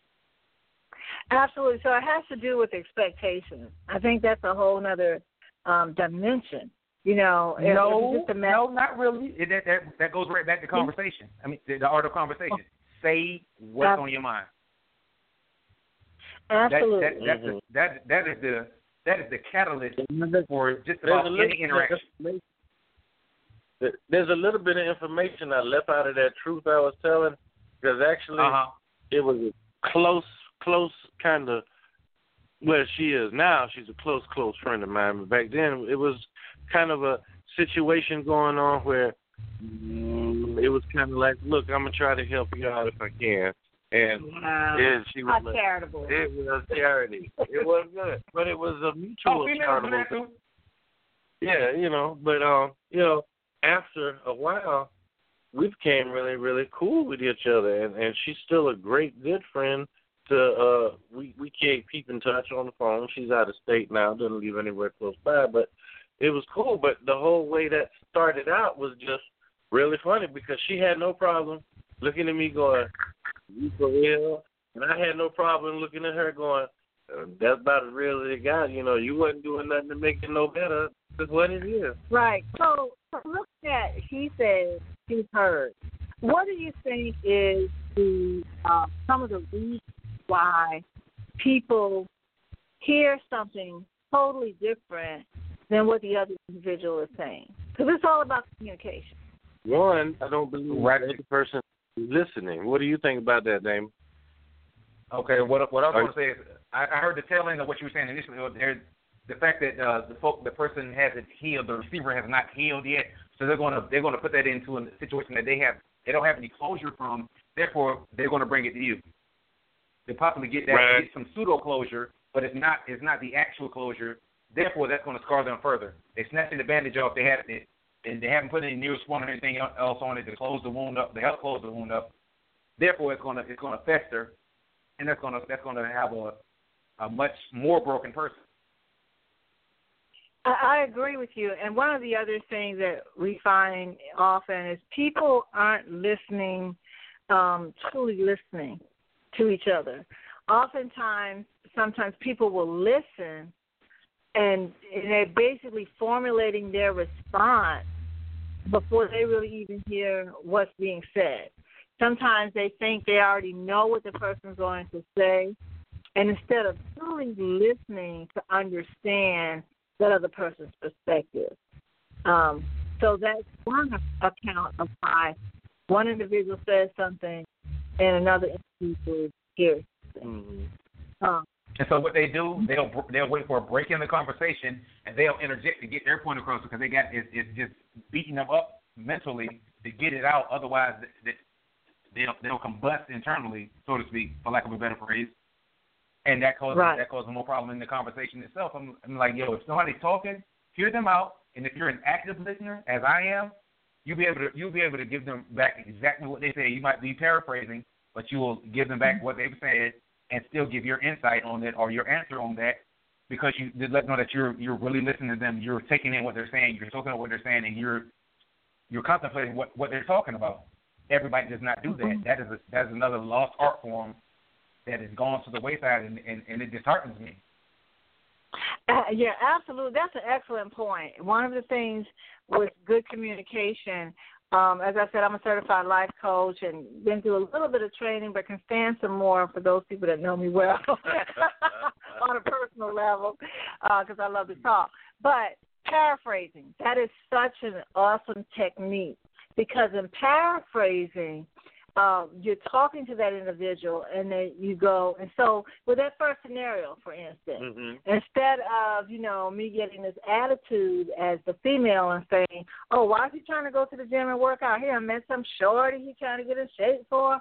[SPEAKER 3] Absolutely. So it has to do with expectations. I think that's a whole other um, dimension. You know, if- if
[SPEAKER 5] No,
[SPEAKER 3] it's just a mess-
[SPEAKER 5] no, not really. It, that, that that goes right back to conversation. I mean, the, the art of conversation. Say what's
[SPEAKER 3] Ab-
[SPEAKER 5] on your mind.
[SPEAKER 3] Absolutely.
[SPEAKER 5] That, that, that's
[SPEAKER 4] Mhm.
[SPEAKER 5] the, that, that is the that is the catalyst for just
[SPEAKER 4] There's
[SPEAKER 5] about
[SPEAKER 4] a, little,
[SPEAKER 5] any interaction.
[SPEAKER 4] there's a little bit of information I left out of that truth I was telling, because actually
[SPEAKER 5] Uh-huh.
[SPEAKER 4] it was a close, close kind of, well, she is now. She's a close, close friend of mine. But back then it was kind of a situation going on where mm, it was kind of like, look, I'm going to try to help you out if I can. And
[SPEAKER 3] Wow.
[SPEAKER 4] and she was
[SPEAKER 3] How
[SPEAKER 4] like,
[SPEAKER 3] charitable.
[SPEAKER 4] it was charity. It was good, but it was a mutual
[SPEAKER 5] Oh, females do
[SPEAKER 4] charitable
[SPEAKER 5] that too.
[SPEAKER 4] yeah, you know, but um, you know, after a while, we became really, really cool with each other, and and she's still a great, good friend. To uh, we we can't keep in touch on the phone. She's out of state now, doesn't live anywhere close by, but it was cool. But the whole way that started out was just really funny because she had no problem looking at me going, "You for real?" And I had no problem looking at her going, uh, "That's about as real as it got." You know, you wasn't doing nothing to make it no better. That's what it is.
[SPEAKER 3] Right. So, so look at, he says, he's heard. What do you think is the uh, some of the reasons why people hear something totally different than what the other individual is saying. Because it's all about communication.
[SPEAKER 4] One, I don't believe
[SPEAKER 5] right.
[SPEAKER 4] the other person is listening. What do you think about that, Dame?
[SPEAKER 5] Okay, what what I was going to say is I, I heard the tail end of what you were saying initially. There, the fact that uh, the folk, the person hasn't healed, the receiver has not healed yet, so they're going to they're going to put that into a situation that they have they don't have any closure from. Therefore, they're going to bring it to you. They possibly get that
[SPEAKER 4] right.
[SPEAKER 5] get some pseudo closure, but it's not it's not the actual closure. Therefore, that's going to scar them further. They snatching the bandage off. They have it, and they haven't put any Neosporin or anything else on it to close the wound up. To help close the wound up. Therefore, it's going to it's going to fester. And that's gonna that's gonna have a a much more broken person.
[SPEAKER 3] I, I agree with you. And one of the other things that we find often is people aren't listening, um, truly listening to each other. Oftentimes, sometimes people will listen, and, and they're basically formulating their response before they really even hear what's being said. Sometimes they think they already know what the person's going to say, and instead of truly listening to understand that other person's perspective. Um, so that's one account of why one individual says something and another individual hears something.
[SPEAKER 5] Mm-hmm.
[SPEAKER 3] Um,
[SPEAKER 5] and so what they do, they'll they'll wait for a break in the conversation, and they'll interject to get their point across because they got it's, it's just beating them up mentally to get it out. Otherwise, they, They'll, they'll combust internally, so to speak, for lack of a better phrase, and that causes
[SPEAKER 3] right.
[SPEAKER 5] that causes more problem in the conversation itself. I'm, I'm like, yo, if somebody's talking, hear them out, and if you're an active listener, as I am, you'll be able to you'll be able to give them back exactly what they say. You might be paraphrasing, but you will give them back what they've said, and still give your insight on it or your answer on that, because you let them know that you're you're really listening to them. You're taking in what they're saying. You're soaking up what they're saying, and you're you're contemplating what, what they're talking about. Everybody does not do that. That is a, that is another lost art form that has gone to the wayside, and, and, and it disheartens me.
[SPEAKER 3] Uh, yeah, absolutely. That's an excellent point. One of the things with good communication, um, as I said, I'm a certified life coach and been through a little bit of training, but can stand some more for those people that know me well on a personal level because uh, I love to talk. But paraphrasing, that is such an awesome technique. Because in paraphrasing, um, you're talking to that individual, and then you go. And so with that first scenario, for instance, mm-hmm. instead of, you know, me getting this attitude as the female and saying, oh, why is he trying to go to the gym and work out? Here, I met some shorty he's trying to get in shape for.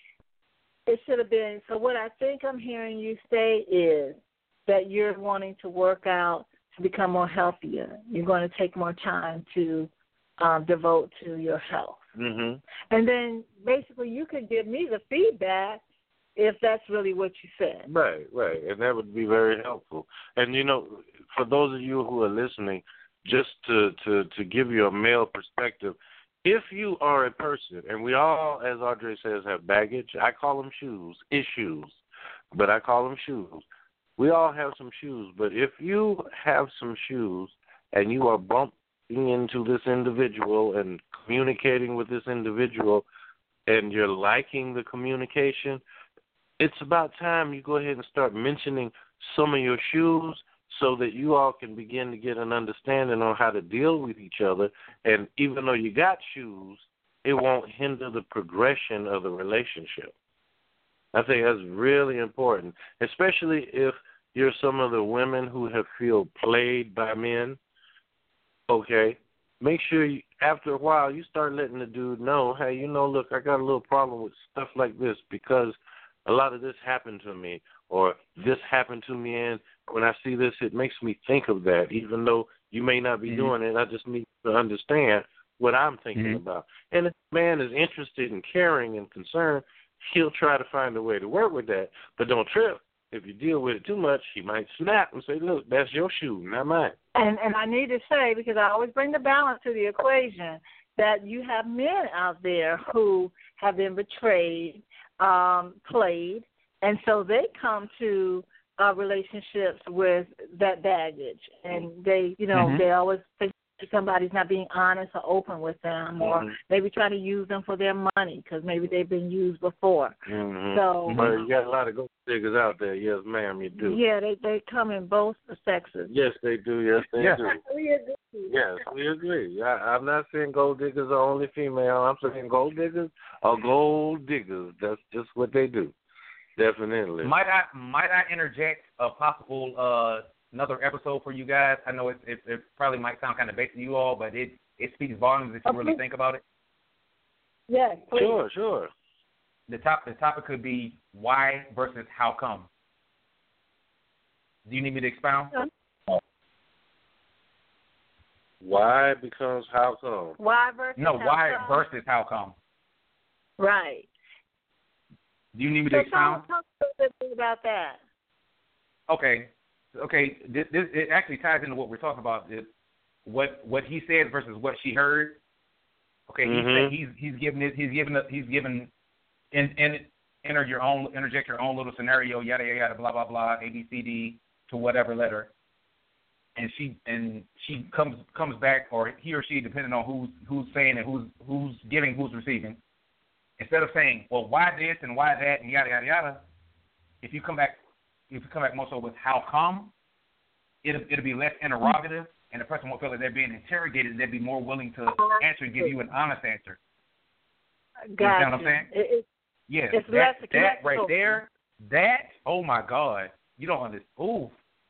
[SPEAKER 3] It should have been, so what I think I'm hearing you say is that you're wanting to work out to become more healthier. You're going to take more time to Um, devote to your health.
[SPEAKER 4] Mm-hmm.
[SPEAKER 3] And then basically you could give me the feedback if that's really what you said.
[SPEAKER 4] Right, right. And that would be very helpful. And, you know, for those of you who are listening, just to, to, to give you a male perspective, if you are a person, and we all, as Audrey says, have baggage, I call them shoes, issues, but I call them shoes. We all have some shoes, but if you have some shoes and you are bumped into this individual and communicating with this individual and you're liking the communication, it's about time you go ahead and start mentioning some of your shoes so that you all can begin to get an understanding on how to deal with each other. And even though you got shoes, it won't hinder the progression of the relationship. I think that's really important, especially if you're some of the women who have feel played by men. Okay, make sure you, after a while you start letting the dude know, hey, you know, look, I got a little problem with stuff like this because a lot of this happened to me, or this happened to me, and when I see this, it makes me think of that, even though you may not be mm-hmm. doing it. I just need to understand what I'm thinking mm-hmm. about. And if a man is interested and caring and concerned, he'll try to find a way to work with that, but don't trip. If you deal with it too much, he might snap and say, look, that's your shoe, not mine.
[SPEAKER 3] And and I need to say, because I always bring the balance to the equation, that you have men out there who have been betrayed, um, played, and so they come to uh, relationships with that baggage. And they, you know, mm-hmm. they always think somebody's not being honest or open with them, or
[SPEAKER 4] mm-hmm.
[SPEAKER 3] maybe trying to use them for their money because maybe they've been used before.
[SPEAKER 4] Mm-hmm.
[SPEAKER 3] So,
[SPEAKER 4] but you got a lot of gold diggers out there. Yes, ma'am, you do.
[SPEAKER 3] Yeah, they they come in both sexes.
[SPEAKER 4] Yes, they do. Yes, they
[SPEAKER 5] yes.
[SPEAKER 4] do.
[SPEAKER 3] We agree.
[SPEAKER 4] Yes, we agree. I, I'm not saying gold diggers are only female. I'm saying gold diggers are gold diggers. That's just what they do. Definitely.
[SPEAKER 5] Might I might I interject a possible uh, another episode for you guys? I know it, it, it probably might sound kind of basic to you all, but it, it speaks volumes if you
[SPEAKER 3] Okay.
[SPEAKER 5] really think about it.
[SPEAKER 3] Yes, please.
[SPEAKER 4] Sure, sure.
[SPEAKER 5] The top the topic could be why versus how come. Do you need me to expound?
[SPEAKER 4] Why becomes how come?
[SPEAKER 3] Why versus
[SPEAKER 5] No,
[SPEAKER 3] how
[SPEAKER 5] why
[SPEAKER 3] come?
[SPEAKER 5] versus how come.
[SPEAKER 3] Right.
[SPEAKER 5] Do you need me to
[SPEAKER 3] So
[SPEAKER 5] expound?
[SPEAKER 3] talk, talk a little bit about that.
[SPEAKER 5] Okay, okay. This, this it actually ties into what we're talking about. It, what what he said versus what she heard. Okay,
[SPEAKER 4] Mm-hmm.
[SPEAKER 5] he said he's he's giving it. He's giving he's giving in in enter your own interject your own little scenario. Yada yada yada. Blah blah blah. A B C D to whatever letter. And she and she comes comes back, or he or she, depending on who's who's saying and who's who's giving, who's receiving. Instead of saying, well, why this and why that and yada yada yada, if you come back, if you come back more so with how come, it'll it'll be less interrogative, and the person won't feel that they're being interrogated. They'll be more willing to answer and give you an honest answer. You
[SPEAKER 3] Gotcha.
[SPEAKER 5] understand what I'm saying?
[SPEAKER 3] It, it,
[SPEAKER 5] Yes,
[SPEAKER 3] it's
[SPEAKER 5] that,
[SPEAKER 3] less
[SPEAKER 5] that
[SPEAKER 3] connected.
[SPEAKER 5] right there, that oh my God, you don't understand. Ooh,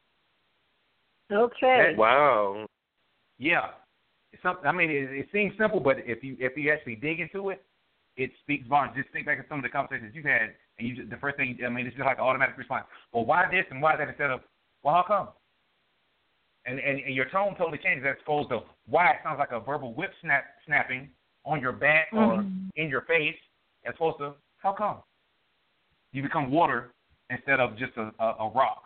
[SPEAKER 3] Okay.
[SPEAKER 4] Wow.
[SPEAKER 5] yeah. It's something. I mean, it, it seems simple, but if you if you actually dig into it, it speaks volumes. Just think back to some of the conversations you've had, and you just, the first thing, I mean, it's just like an automatic response. Well, why this and why that instead of, well, how come? And and, and your tone totally changes as opposed to why it sounds like a verbal whip snap snapping on your back or
[SPEAKER 3] Mhm.
[SPEAKER 5] in your face, as opposed to how come? You become water instead of just a, a, a rock.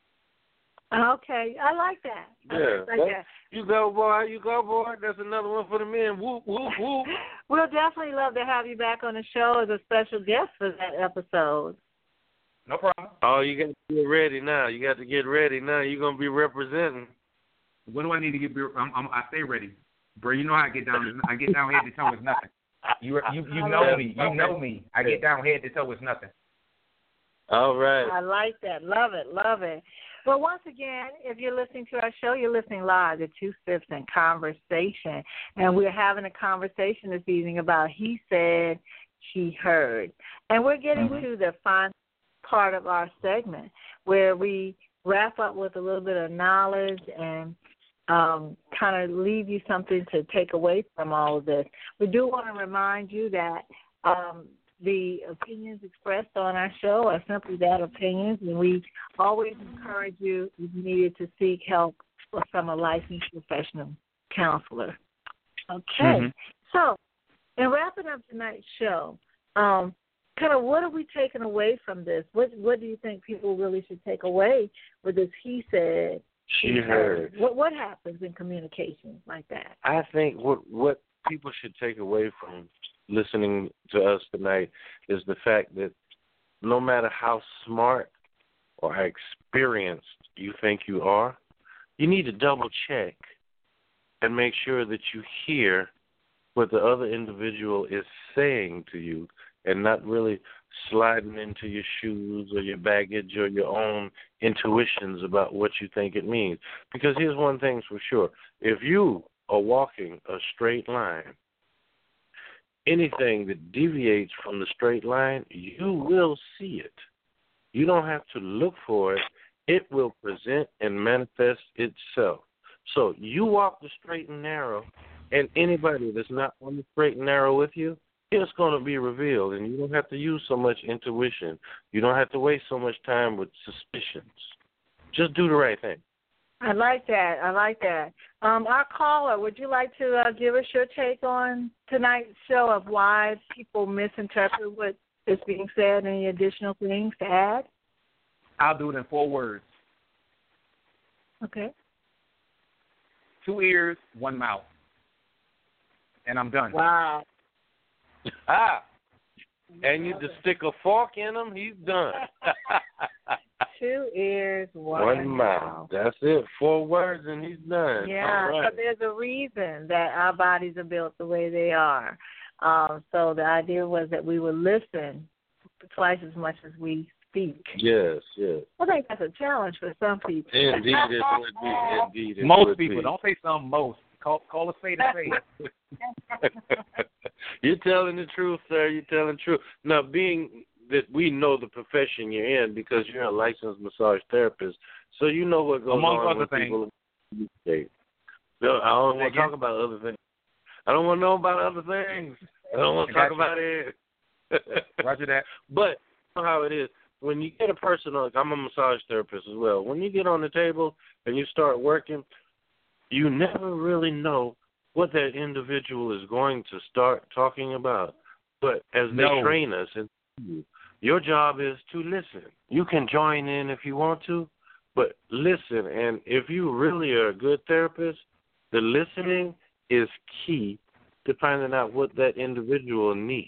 [SPEAKER 3] Okay. I like that. I
[SPEAKER 4] Yeah.
[SPEAKER 3] like
[SPEAKER 4] That's-
[SPEAKER 3] that.
[SPEAKER 4] You go, boy. You go, boy. That's another one for the men. Whoop, whoop, whoop.
[SPEAKER 3] We'll definitely love to have you back on the show as a special guest for that episode.
[SPEAKER 5] No problem.
[SPEAKER 4] Oh, you got to get ready now. You got to get ready now. You're going to be representing.
[SPEAKER 5] What do I need to get? I'm, I'm, I stay ready, bro. You know how I get down. I get down head to toe with nothing. You you you know me. You know me. I get down head to toe with nothing.
[SPEAKER 4] All right.
[SPEAKER 3] I like that. Love it. Love it. Well, once again, if you're listening to our show, you're listening live to Two Sips and Conversation. And we're having a conversation this evening about He Said, She Heard. And we're getting
[SPEAKER 5] Mm-hmm.
[SPEAKER 3] to the final part of our segment where we wrap up with a little bit of knowledge and um, kind of leave you something to take away from all of this. We do want to remind you that um, the opinions expressed on our show are simply that, opinions, and we always encourage you, if you needed, to seek help from a licensed professional counselor. Okay.
[SPEAKER 5] Mhm.
[SPEAKER 3] So, in wrapping up tonight's show, um, kind of what are we taking away from this? What What do you think people really should take away with this he said,
[SPEAKER 4] She heard.
[SPEAKER 3] What What happens in communications like that?
[SPEAKER 4] I think what what people should take away from listening to us tonight is the fact that no matter how smart or how experienced you think you are, you need to double check and make sure that you hear what the other individual is saying to you and not really sliding into your shoes or your baggage or your own intuitions about what you think it means. Because here's one thing for sure. If you are walking a straight line, anything that deviates from the straight line, you will see it. You don't have to look for it. It will present and manifest itself. So you walk the straight and narrow, and anybody that's not on the straight and narrow with you, it's going to be revealed, and you don't have to use so much intuition. You don't have to waste so much time with suspicions. Just do the right thing.
[SPEAKER 3] I like that. I like that. Um, our caller, would you like to uh, give us your take on tonight's show of why people misinterpret what is being said? Any additional things to add?
[SPEAKER 5] I'll do it in four words.
[SPEAKER 3] Okay.
[SPEAKER 5] Two ears, one mouth. And I'm done.
[SPEAKER 3] Wow.
[SPEAKER 4] Ah, and you just stick a fork in him, he's done.
[SPEAKER 3] two ears, one,
[SPEAKER 4] One mouth.
[SPEAKER 3] mouth.
[SPEAKER 4] That's it. Four words and he's done.
[SPEAKER 3] Yeah,
[SPEAKER 4] All right.
[SPEAKER 3] so there's a reason that our bodies are built the way they are. Um, so the idea was that we would listen twice as much as we speak.
[SPEAKER 4] Yes, yes.
[SPEAKER 3] I think that's a challenge for some people.
[SPEAKER 4] Indeed it would be. Indeed it
[SPEAKER 5] Most
[SPEAKER 4] would
[SPEAKER 5] people.
[SPEAKER 4] be.
[SPEAKER 5] Don't say some most. Call, call a spade a spade.
[SPEAKER 4] You're telling the truth, sir. You're telling the truth. Now, being that we know the profession you're in because you're a licensed massage therapist, so you know what goes
[SPEAKER 5] Among
[SPEAKER 4] on
[SPEAKER 5] other
[SPEAKER 4] when
[SPEAKER 5] things.
[SPEAKER 4] people. So I don't want to talk about other things. I don't want to know about other things. I don't want to talk about it.
[SPEAKER 5] Roger that.
[SPEAKER 4] But you know how it is. When you get a person on, I'm a massage therapist as well. When you get on the table and you start working, you never really know what that individual is going to start talking about. But as they
[SPEAKER 5] No.
[SPEAKER 4] train us, and your job is to listen. You can join in if you want to, but listen. And if you really are a good therapist, the listening is key to finding out what that individual needs.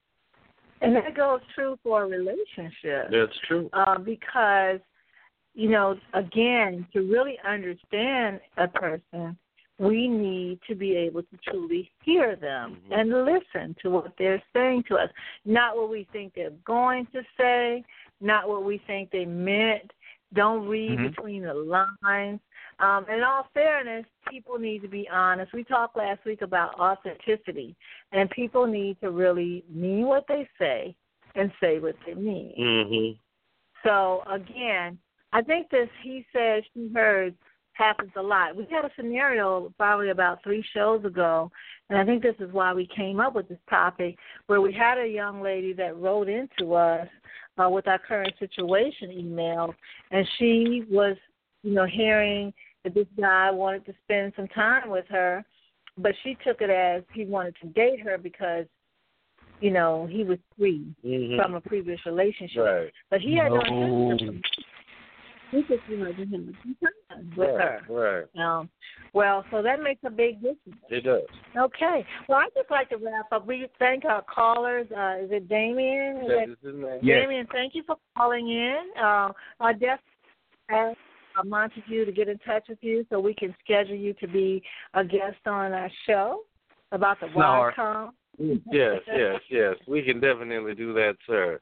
[SPEAKER 3] And that goes true for a relationship.
[SPEAKER 4] That's true.
[SPEAKER 3] Uh, because, you know, again, to really understand a person, we need to be able to truly hear them
[SPEAKER 4] Mm-hmm.
[SPEAKER 3] and listen to what they're saying to us. Not what we think they're going to say, not what we think they meant. Don't read
[SPEAKER 5] Mm-hmm.
[SPEAKER 3] between the lines. Um, in all fairness, people need to be honest. We talked last week about authenticity, and people need to really mean what they say and say what they mean.
[SPEAKER 4] Mm-hmm.
[SPEAKER 3] So, again, I think this he said, she heard happens a lot. We had a scenario probably about three shows ago, and I think this is why we came up with this topic, where we had a young lady that wrote into us uh, with our current situation email, and she was, you know, hearing that this guy wanted to spend some time with her, but she took it as he wanted to date her because, you know, he was free
[SPEAKER 4] Mm-hmm.
[SPEAKER 3] from a previous relationship.
[SPEAKER 4] Right.
[SPEAKER 3] But he had no
[SPEAKER 5] No.
[SPEAKER 3] intention of he just wanted to have some time with
[SPEAKER 4] right,
[SPEAKER 3] her.
[SPEAKER 4] Right.
[SPEAKER 3] Um, well, so that makes a big difference.
[SPEAKER 4] It does.
[SPEAKER 3] Okay. Well, I'd just like to wrap up. We thank our callers. Uh, is it Damien? Is
[SPEAKER 4] That
[SPEAKER 3] that,
[SPEAKER 4] is his name.
[SPEAKER 5] Yes.
[SPEAKER 3] Damien, thank you for calling in. Uh, I definitely ask uh, Montague to get in touch with you so we can schedule you to be a guest on our show about the
[SPEAKER 5] Snore.
[SPEAKER 3] Wildcom.
[SPEAKER 4] Yes, yes, yes. We can definitely do that, sir.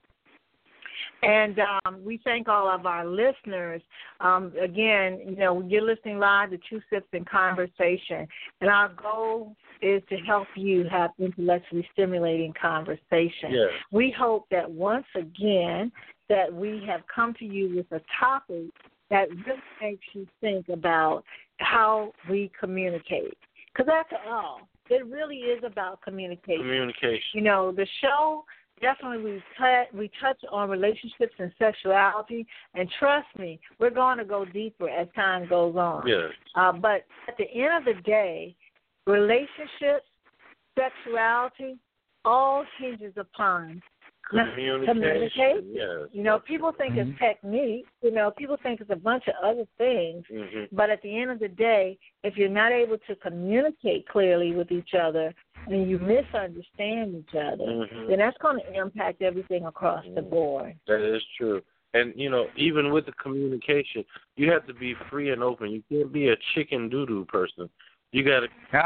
[SPEAKER 3] And um, we thank all of our listeners. Um, again, you know, you're listening live to Two Sips in Conversation, and our goal is to help you have intellectually stimulating conversation.
[SPEAKER 4] Yes.
[SPEAKER 3] We hope that once again that we have come to you with a topic that really makes you think about how we communicate. Because after all, it really is about communication.
[SPEAKER 4] Communication.
[SPEAKER 3] You know, the show, definitely we, t- we touch on relationships and sexuality, and trust me, we're going to go deeper as time goes on.
[SPEAKER 4] Yes.
[SPEAKER 3] Uh, but at the end of the day, relationships, sexuality, all hinges upon
[SPEAKER 4] Communication.
[SPEAKER 3] communication.
[SPEAKER 4] Yes.
[SPEAKER 3] You know, people think
[SPEAKER 5] Mhm.
[SPEAKER 3] it's technique. You know, people think it's a bunch of other things.
[SPEAKER 4] Mm-hmm.
[SPEAKER 3] But at the end of the day, if you're not able to communicate clearly with each other and you misunderstand each other,
[SPEAKER 4] Mhm.
[SPEAKER 3] then that's going to impact everything across the board.
[SPEAKER 4] That is true. And, you know, even with the communication, you have to be free and open. You can't be a chicken doo-doo person. You got to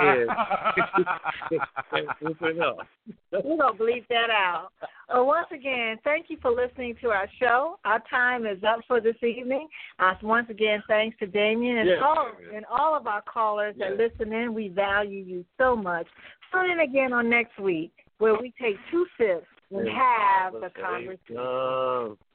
[SPEAKER 4] open up.
[SPEAKER 3] We're going to bleep that out. Uh, once again, thank you for listening to our show. Our time is up for this evening. Uh, once again, thanks to Damien and,
[SPEAKER 4] Yes.
[SPEAKER 3] all, and all of our callers that
[SPEAKER 4] Yes.
[SPEAKER 3] listen in. We value you so much. Tune in again on next week where we take two sips and have the conversation.
[SPEAKER 4] Uh,